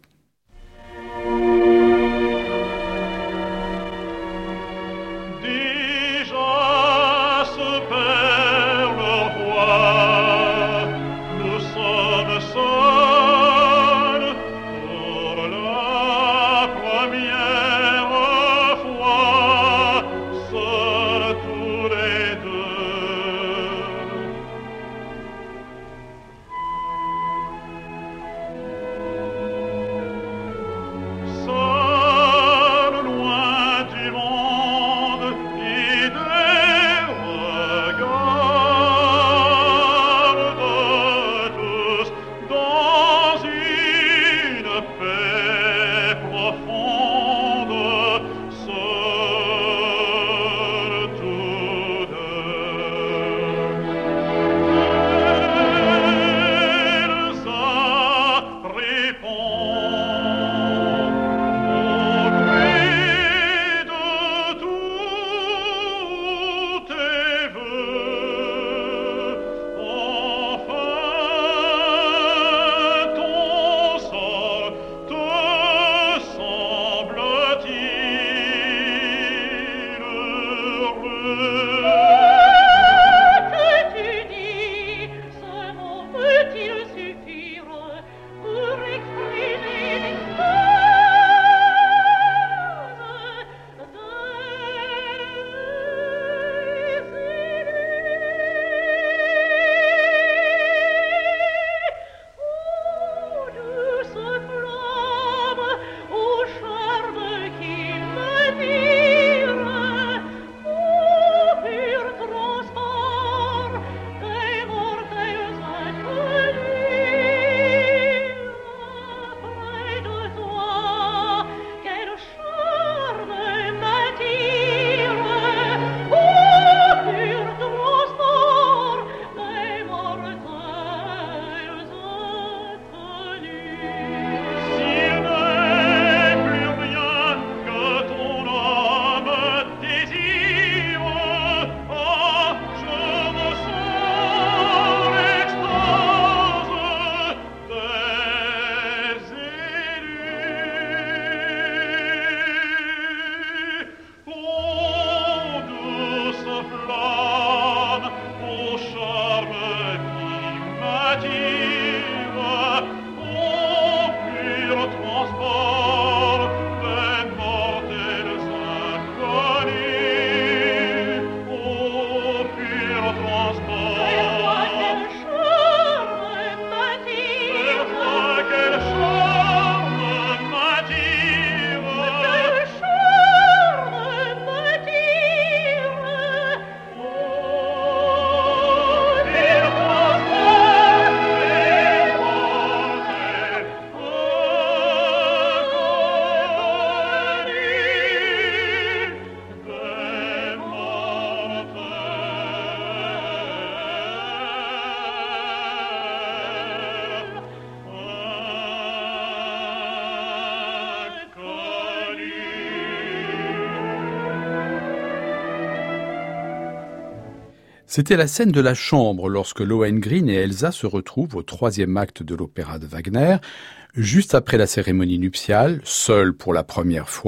C'était la scène de la chambre lorsque Lohengrin et Elsa se retrouvent au 3e acte de l'opéra de Wagner, juste après la cérémonie nuptiale, seuls pour la première fois,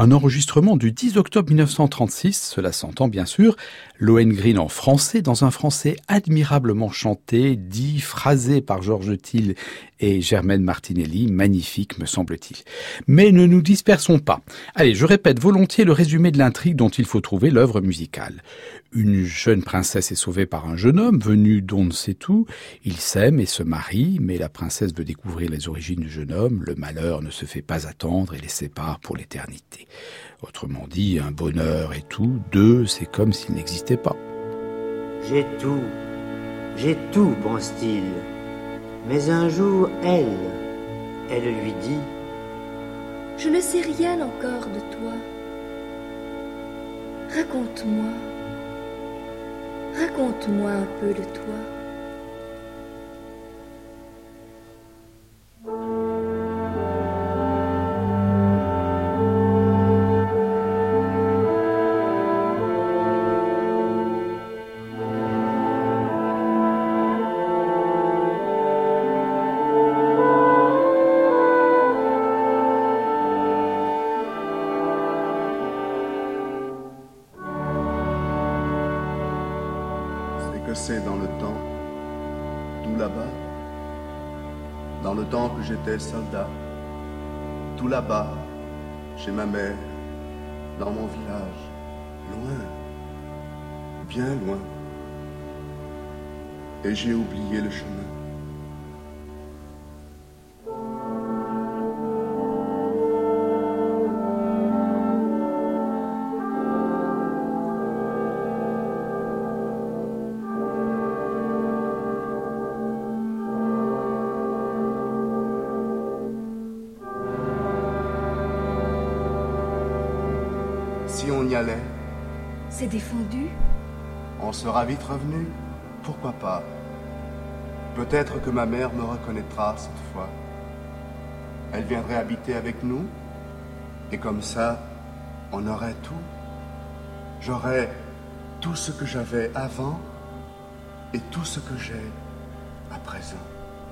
Un enregistrement du 10 octobre 1936, cela s'entend bien sûr, Lohengrin en français, dans un français admirablement chanté, dit, phrasé par Georges Thill et Germaine Martinelli, magnifique me semble-t-il. Mais ne nous dispersons pas. Allez, je répète volontiers le résumé de l'intrigue dont il faut trouver l'œuvre musicale. Une jeune princesse est sauvée par un jeune homme venu d'on ne sait où. Ils s'aiment et se marient, mais la princesse veut découvrir les origines du jeune homme. Le malheur ne se fait pas attendre et les sépare pour l'éternité. Autrement dit, un bonheur et tout, deux, c'est comme s'il n'existait pas. J'ai tout, pense-t-il. Mais un jour, elle lui dit: Je ne sais rien encore de toi. Raconte-moi un peu de toi. C'est dans le temps, tout là-bas, dans le temps que j'étais soldat, tout là-bas, chez ma mère, dans mon village, loin, bien loin, et j'ai oublié le chemin. Si on y allait, C'est défendu? on sera vite revenu. Pourquoi pas? Peut-être que ma mère me reconnaîtra cette fois. Elle viendrait habiter avec nous, et comme ça, on aurait tout. J'aurais tout ce que j'avais avant et tout ce que j'ai à présent.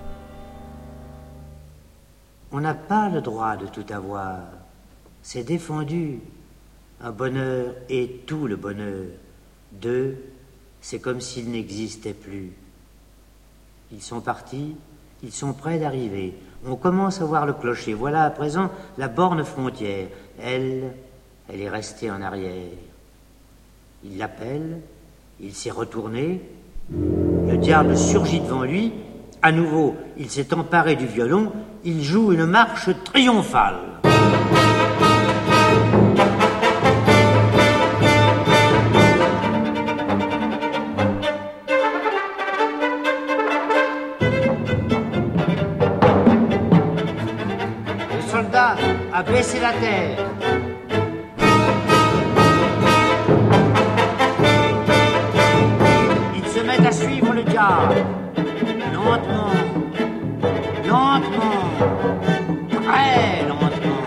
On n'a pas le droit de tout avoir. C'est défendu. Un bonheur est tout le bonheur. Deux, c'est comme s'il n'existait plus. Ils sont partis, ils sont près d'arriver. On commence à voir le clocher. Voilà à présent la borne frontière. Elle est restée en arrière. Il l'appelle, il s'est retourné. Le diable surgit devant lui. À nouveau, il s'est emparé du violon. Il joue une marche triomphale. A baissé la terre. Il se met à suivre le diable. Lentement, lentement, très lentement.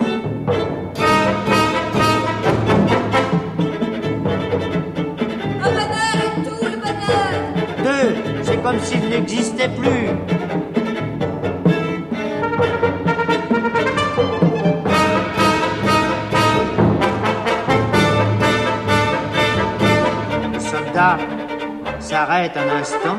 Un bonheur est tout le bonheur. Deux, c'est comme s'il n'existait plus. S'arrête un instant.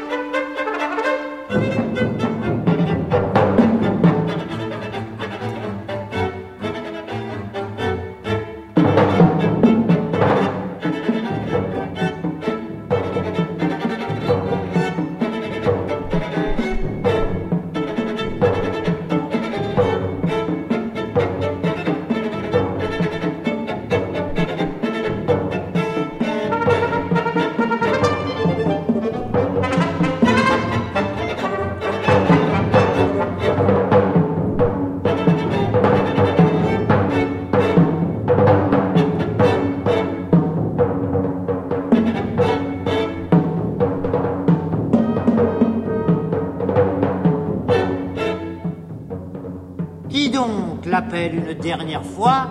L'appelle une dernière fois.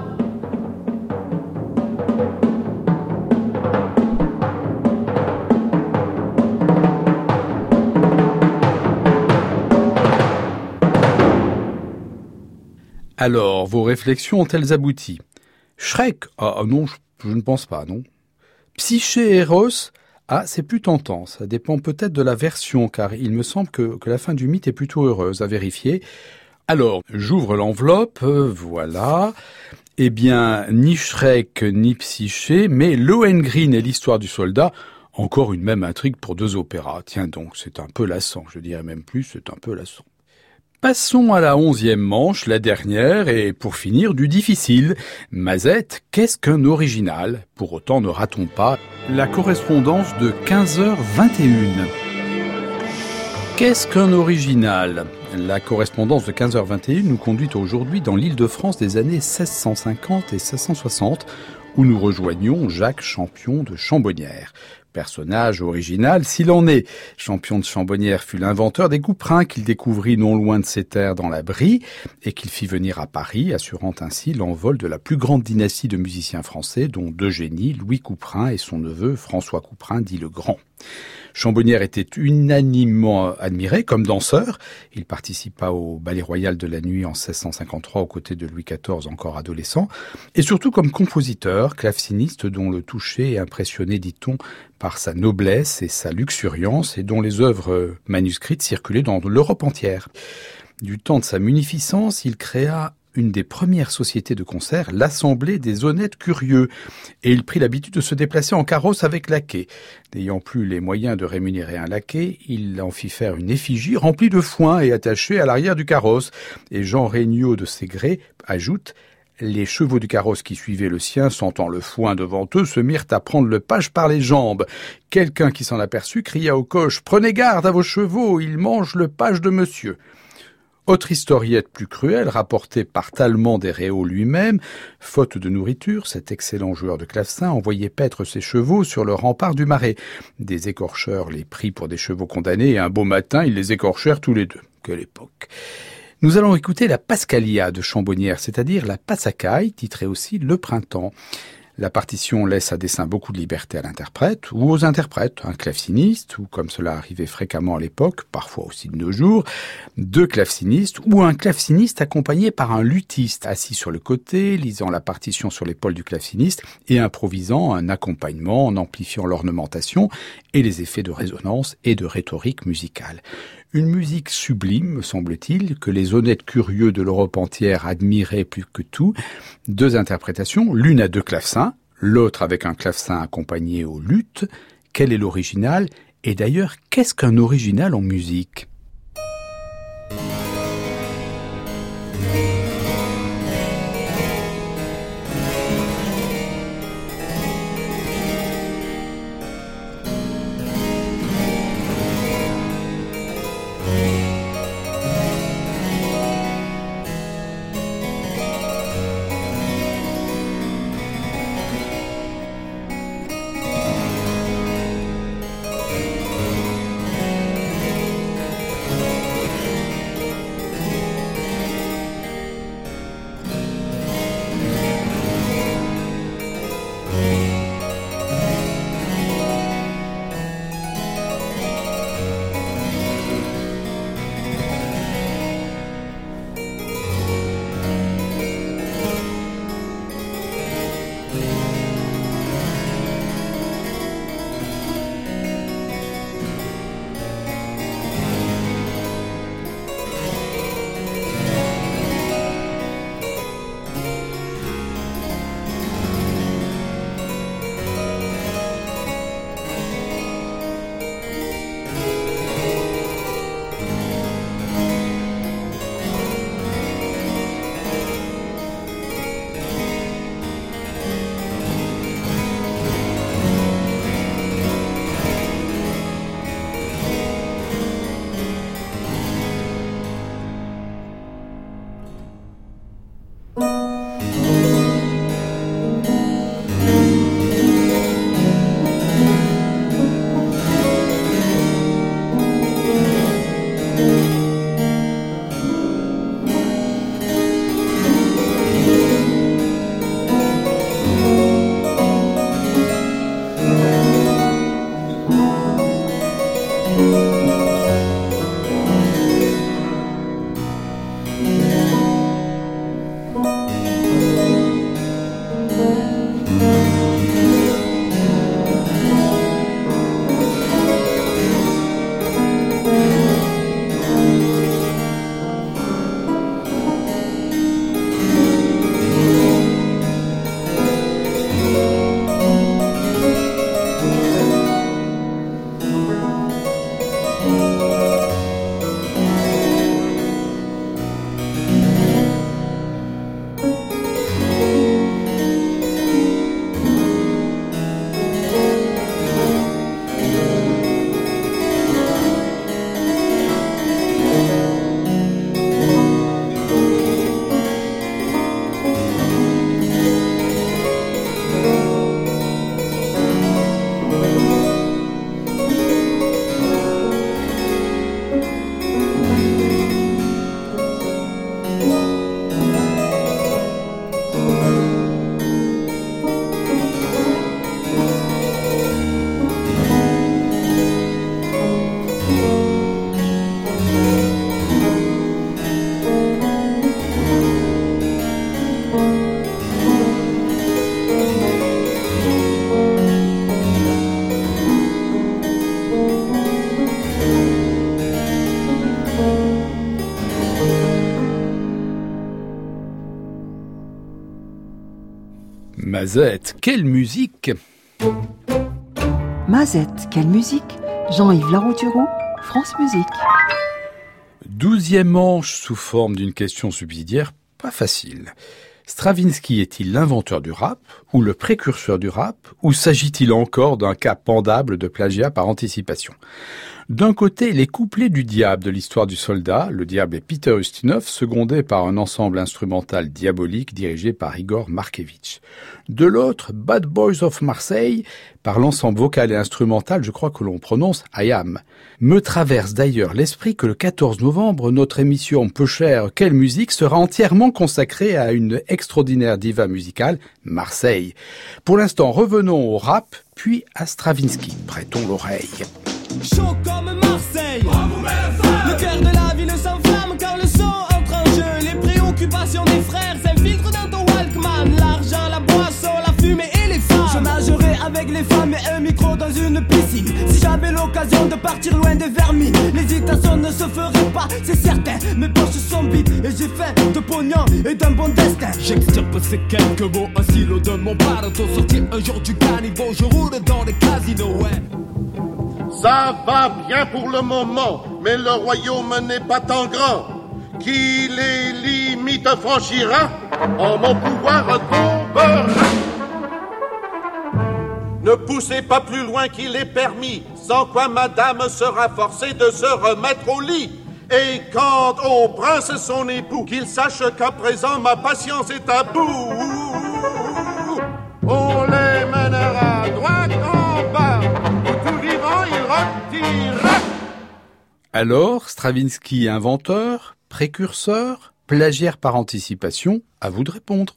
Alors, vos réflexions ont-elles abouti? Shrek, non, je ne pense pas, non. Psyché et Eros, c'est plus tentant, ça dépend peut-être de la version, car il me semble que la fin du mythe est plutôt heureuse, à vérifier. Alors, j'ouvre l'enveloppe, voilà. Eh bien, ni Shrek, ni Psyché, mais Lohengrin et l'histoire du soldat, encore une même intrigue pour 2 opéras. Tiens donc, c'est un peu lassant, je dirais même plus, c'est un peu lassant. Passons à la 11e manche, la dernière, et pour finir, du difficile. Mazette, qu'est-ce qu'un original? Pour autant, ne ratons pas la correspondance de 15h21. Qu'est-ce qu'un original? La correspondance de 15h21 nous conduit aujourd'hui dans l'Île-de-France des années 1650 et 1660, où nous rejoignons Jacques Champion de Chambonnières. Personnage original s'il en est. Champion de Chambonnières fut l'inventeur des couperins qu'il découvrit non loin de ses terres dans la Brie et qu'il fit venir à Paris, assurant ainsi l'envol de la plus grande dynastie de musiciens français, dont 2 génies, Louis Couperin et son neveu François Couperin, dit le Grand. Chambonnières était unanimement admiré comme danseur. Il participa au Ballet Royal de la Nuit en 1653 aux côtés de Louis XIV encore adolescent, et surtout comme compositeur, claveciniste dont le toucher est impressionné, dit-on, par sa noblesse et sa luxuriance et dont les œuvres manuscrites circulaient dans l'Europe entière. Du temps de sa munificence, il créa une des premières sociétés de concert, l'Assemblée des honnêtes curieux, et il prit l'habitude de se déplacer en carrosse avec laquais. N'ayant plus les moyens de rémunérer un laquais, il en fit faire une effigie remplie de foin et attachée à l'arrière du carrosse. Et Jean Regnault de Ségré ajoute: les chevaux du carrosse qui suivaient le sien, sentant le foin devant eux, se mirent à prendre le page par les jambes. Quelqu'un qui s'en aperçut cria au coche: prenez garde à vos chevaux, ils mangent le page de monsieur. Autre historiette plus cruelle, rapportée par Tallemant des Réaux lui-même, faute de nourriture, cet excellent joueur de clavecin envoyait paître ses chevaux sur le rempart du Marais. Des écorcheurs les prit pour des chevaux condamnés et un beau matin, ils les écorchèrent tous les 2. Quelle époque! Nous allons écouter la Pascalia de Chambonnières, c'est-à-dire la Passacaille, titrée aussi Le Printemps. La partition laisse à dessein beaucoup de liberté à l'interprète ou aux interprètes, un claveciniste, ou comme cela arrivait fréquemment à l'époque, parfois aussi de nos jours, 2 clavecinistes ou un claveciniste accompagné par un luthiste assis sur le côté, lisant la partition sur l'épaule du claveciniste et improvisant un accompagnement en amplifiant l'ornementation et les effets de résonance et de rhétorique musicale. Une musique sublime, me semble-t-il, que les honnêtes curieux de l'Europe entière admiraient plus que tout. 2 interprétations, l'une à 2 clavecins, l'autre avec un clavecin accompagné au luth. Quel est l'original? Et d'ailleurs, qu'est-ce qu'un original en musique? Mazette, quelle musique! Mazette, quelle musique! Jean-Yves Larouturou, France Musique. 12e manche sous forme d'une question subsidiaire, pas facile. Stravinsky est-il l'inventeur du rap ou le précurseur du rap, ou s'agit-il encore d'un cas pendable de plagiat par anticipation? D'un côté, les couplets du diable de l'histoire du soldat, le diable est Peter Ustinov, secondé par un ensemble instrumental diabolique dirigé par Igor Markevitch. De l'autre, Bad Boys of Marseille, par l'ensemble vocal et instrumental, je crois que l'on prononce IAM. Me traverse d'ailleurs l'esprit que le 14 novembre, notre émission Peu cher, quelle musique sera entièrement consacrée à une extraordinaire diva musicale, Marseille. Pour l'instant, revenons au rap, puis à Stravinsky. Prêtons l'oreille. Chaud comme Marseille, le cœur de la ville s'enflamme quand le son entre en jeu. Les préoccupations des frères s'infiltrent dans ton Walkman. L'argent, la boisson, la fumée et les femmes. Je nagerai avec les femmes et un micro dans une piscine. Si j'avais l'occasion de partir loin des vermines, l'hésitation ne se ferait pas, c'est certain. Mes poches sont vides et j'ai fait de pognon et d'un bon destin. J'extirpe ces quelques mots, un silo de mon pardon. Sorti un jour du caniveau, je roule dans les casinos, ouais. Ça va bien pour le moment, mais le royaume n'est pas tant grand. Qui les limites franchira, en mon pouvoir tombera. Ne poussez pas plus loin qu'il est permis, sans quoi madame sera forcée de se remettre au lit. Et quand au prince son époux, qu'il sache qu'à présent ma patience est à bout. On les mènera droit en bas, où tout vivant il retirera. Alors, Stravinsky inventeur, précurseur, plagiaire par anticipation, à vous de répondre.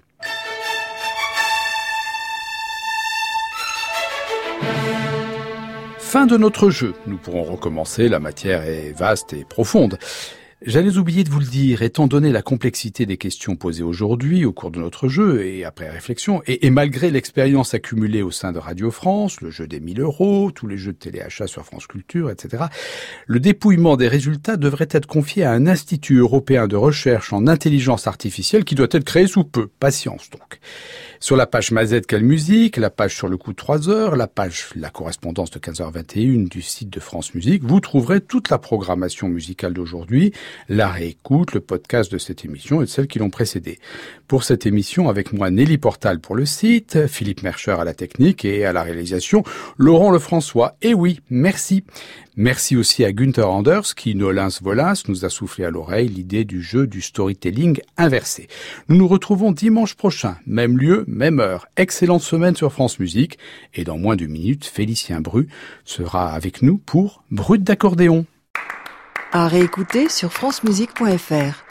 Fin de notre jeu. Nous pourrons recommencer, la matière est vaste et profonde. J'allais oublier de vous le dire, étant donné la complexité des questions posées aujourd'hui au cours de notre jeu et après réflexion, et malgré l'expérience accumulée au sein de Radio France, le jeu des 1000 €, tous les jeux de téléachat sur France Culture, etc., le dépouillement des résultats devrait être confié à un institut européen de recherche en intelligence artificielle qui doit être créé sous peu. Patience donc. Sur la page Mazette quelle musique, la page sur le coup de 3 heures, la page la correspondance de 15h21 du site de France Musique, vous trouverez toute la programmation musicale d'aujourd'hui, la réécoute, le podcast de cette émission et de celles qui l'ont précédée. Pour cette émission, avec moi Nelly Portal pour le site, Philippe Mercher à la technique et à la réalisation, Laurent Lefrançois. Et oui, merci. Merci aussi à Günther Anders qui, nolens volens, nous a soufflé à l'oreille l'idée du jeu du storytelling inversé. Nous nous retrouvons dimanche prochain, même lieu, même heure. Excellente semaine sur France Musique. Et dans moins d'une minute, Félicien Bru sera avec nous pour Brut d'accordéon. À réécouter sur francemusique.fr.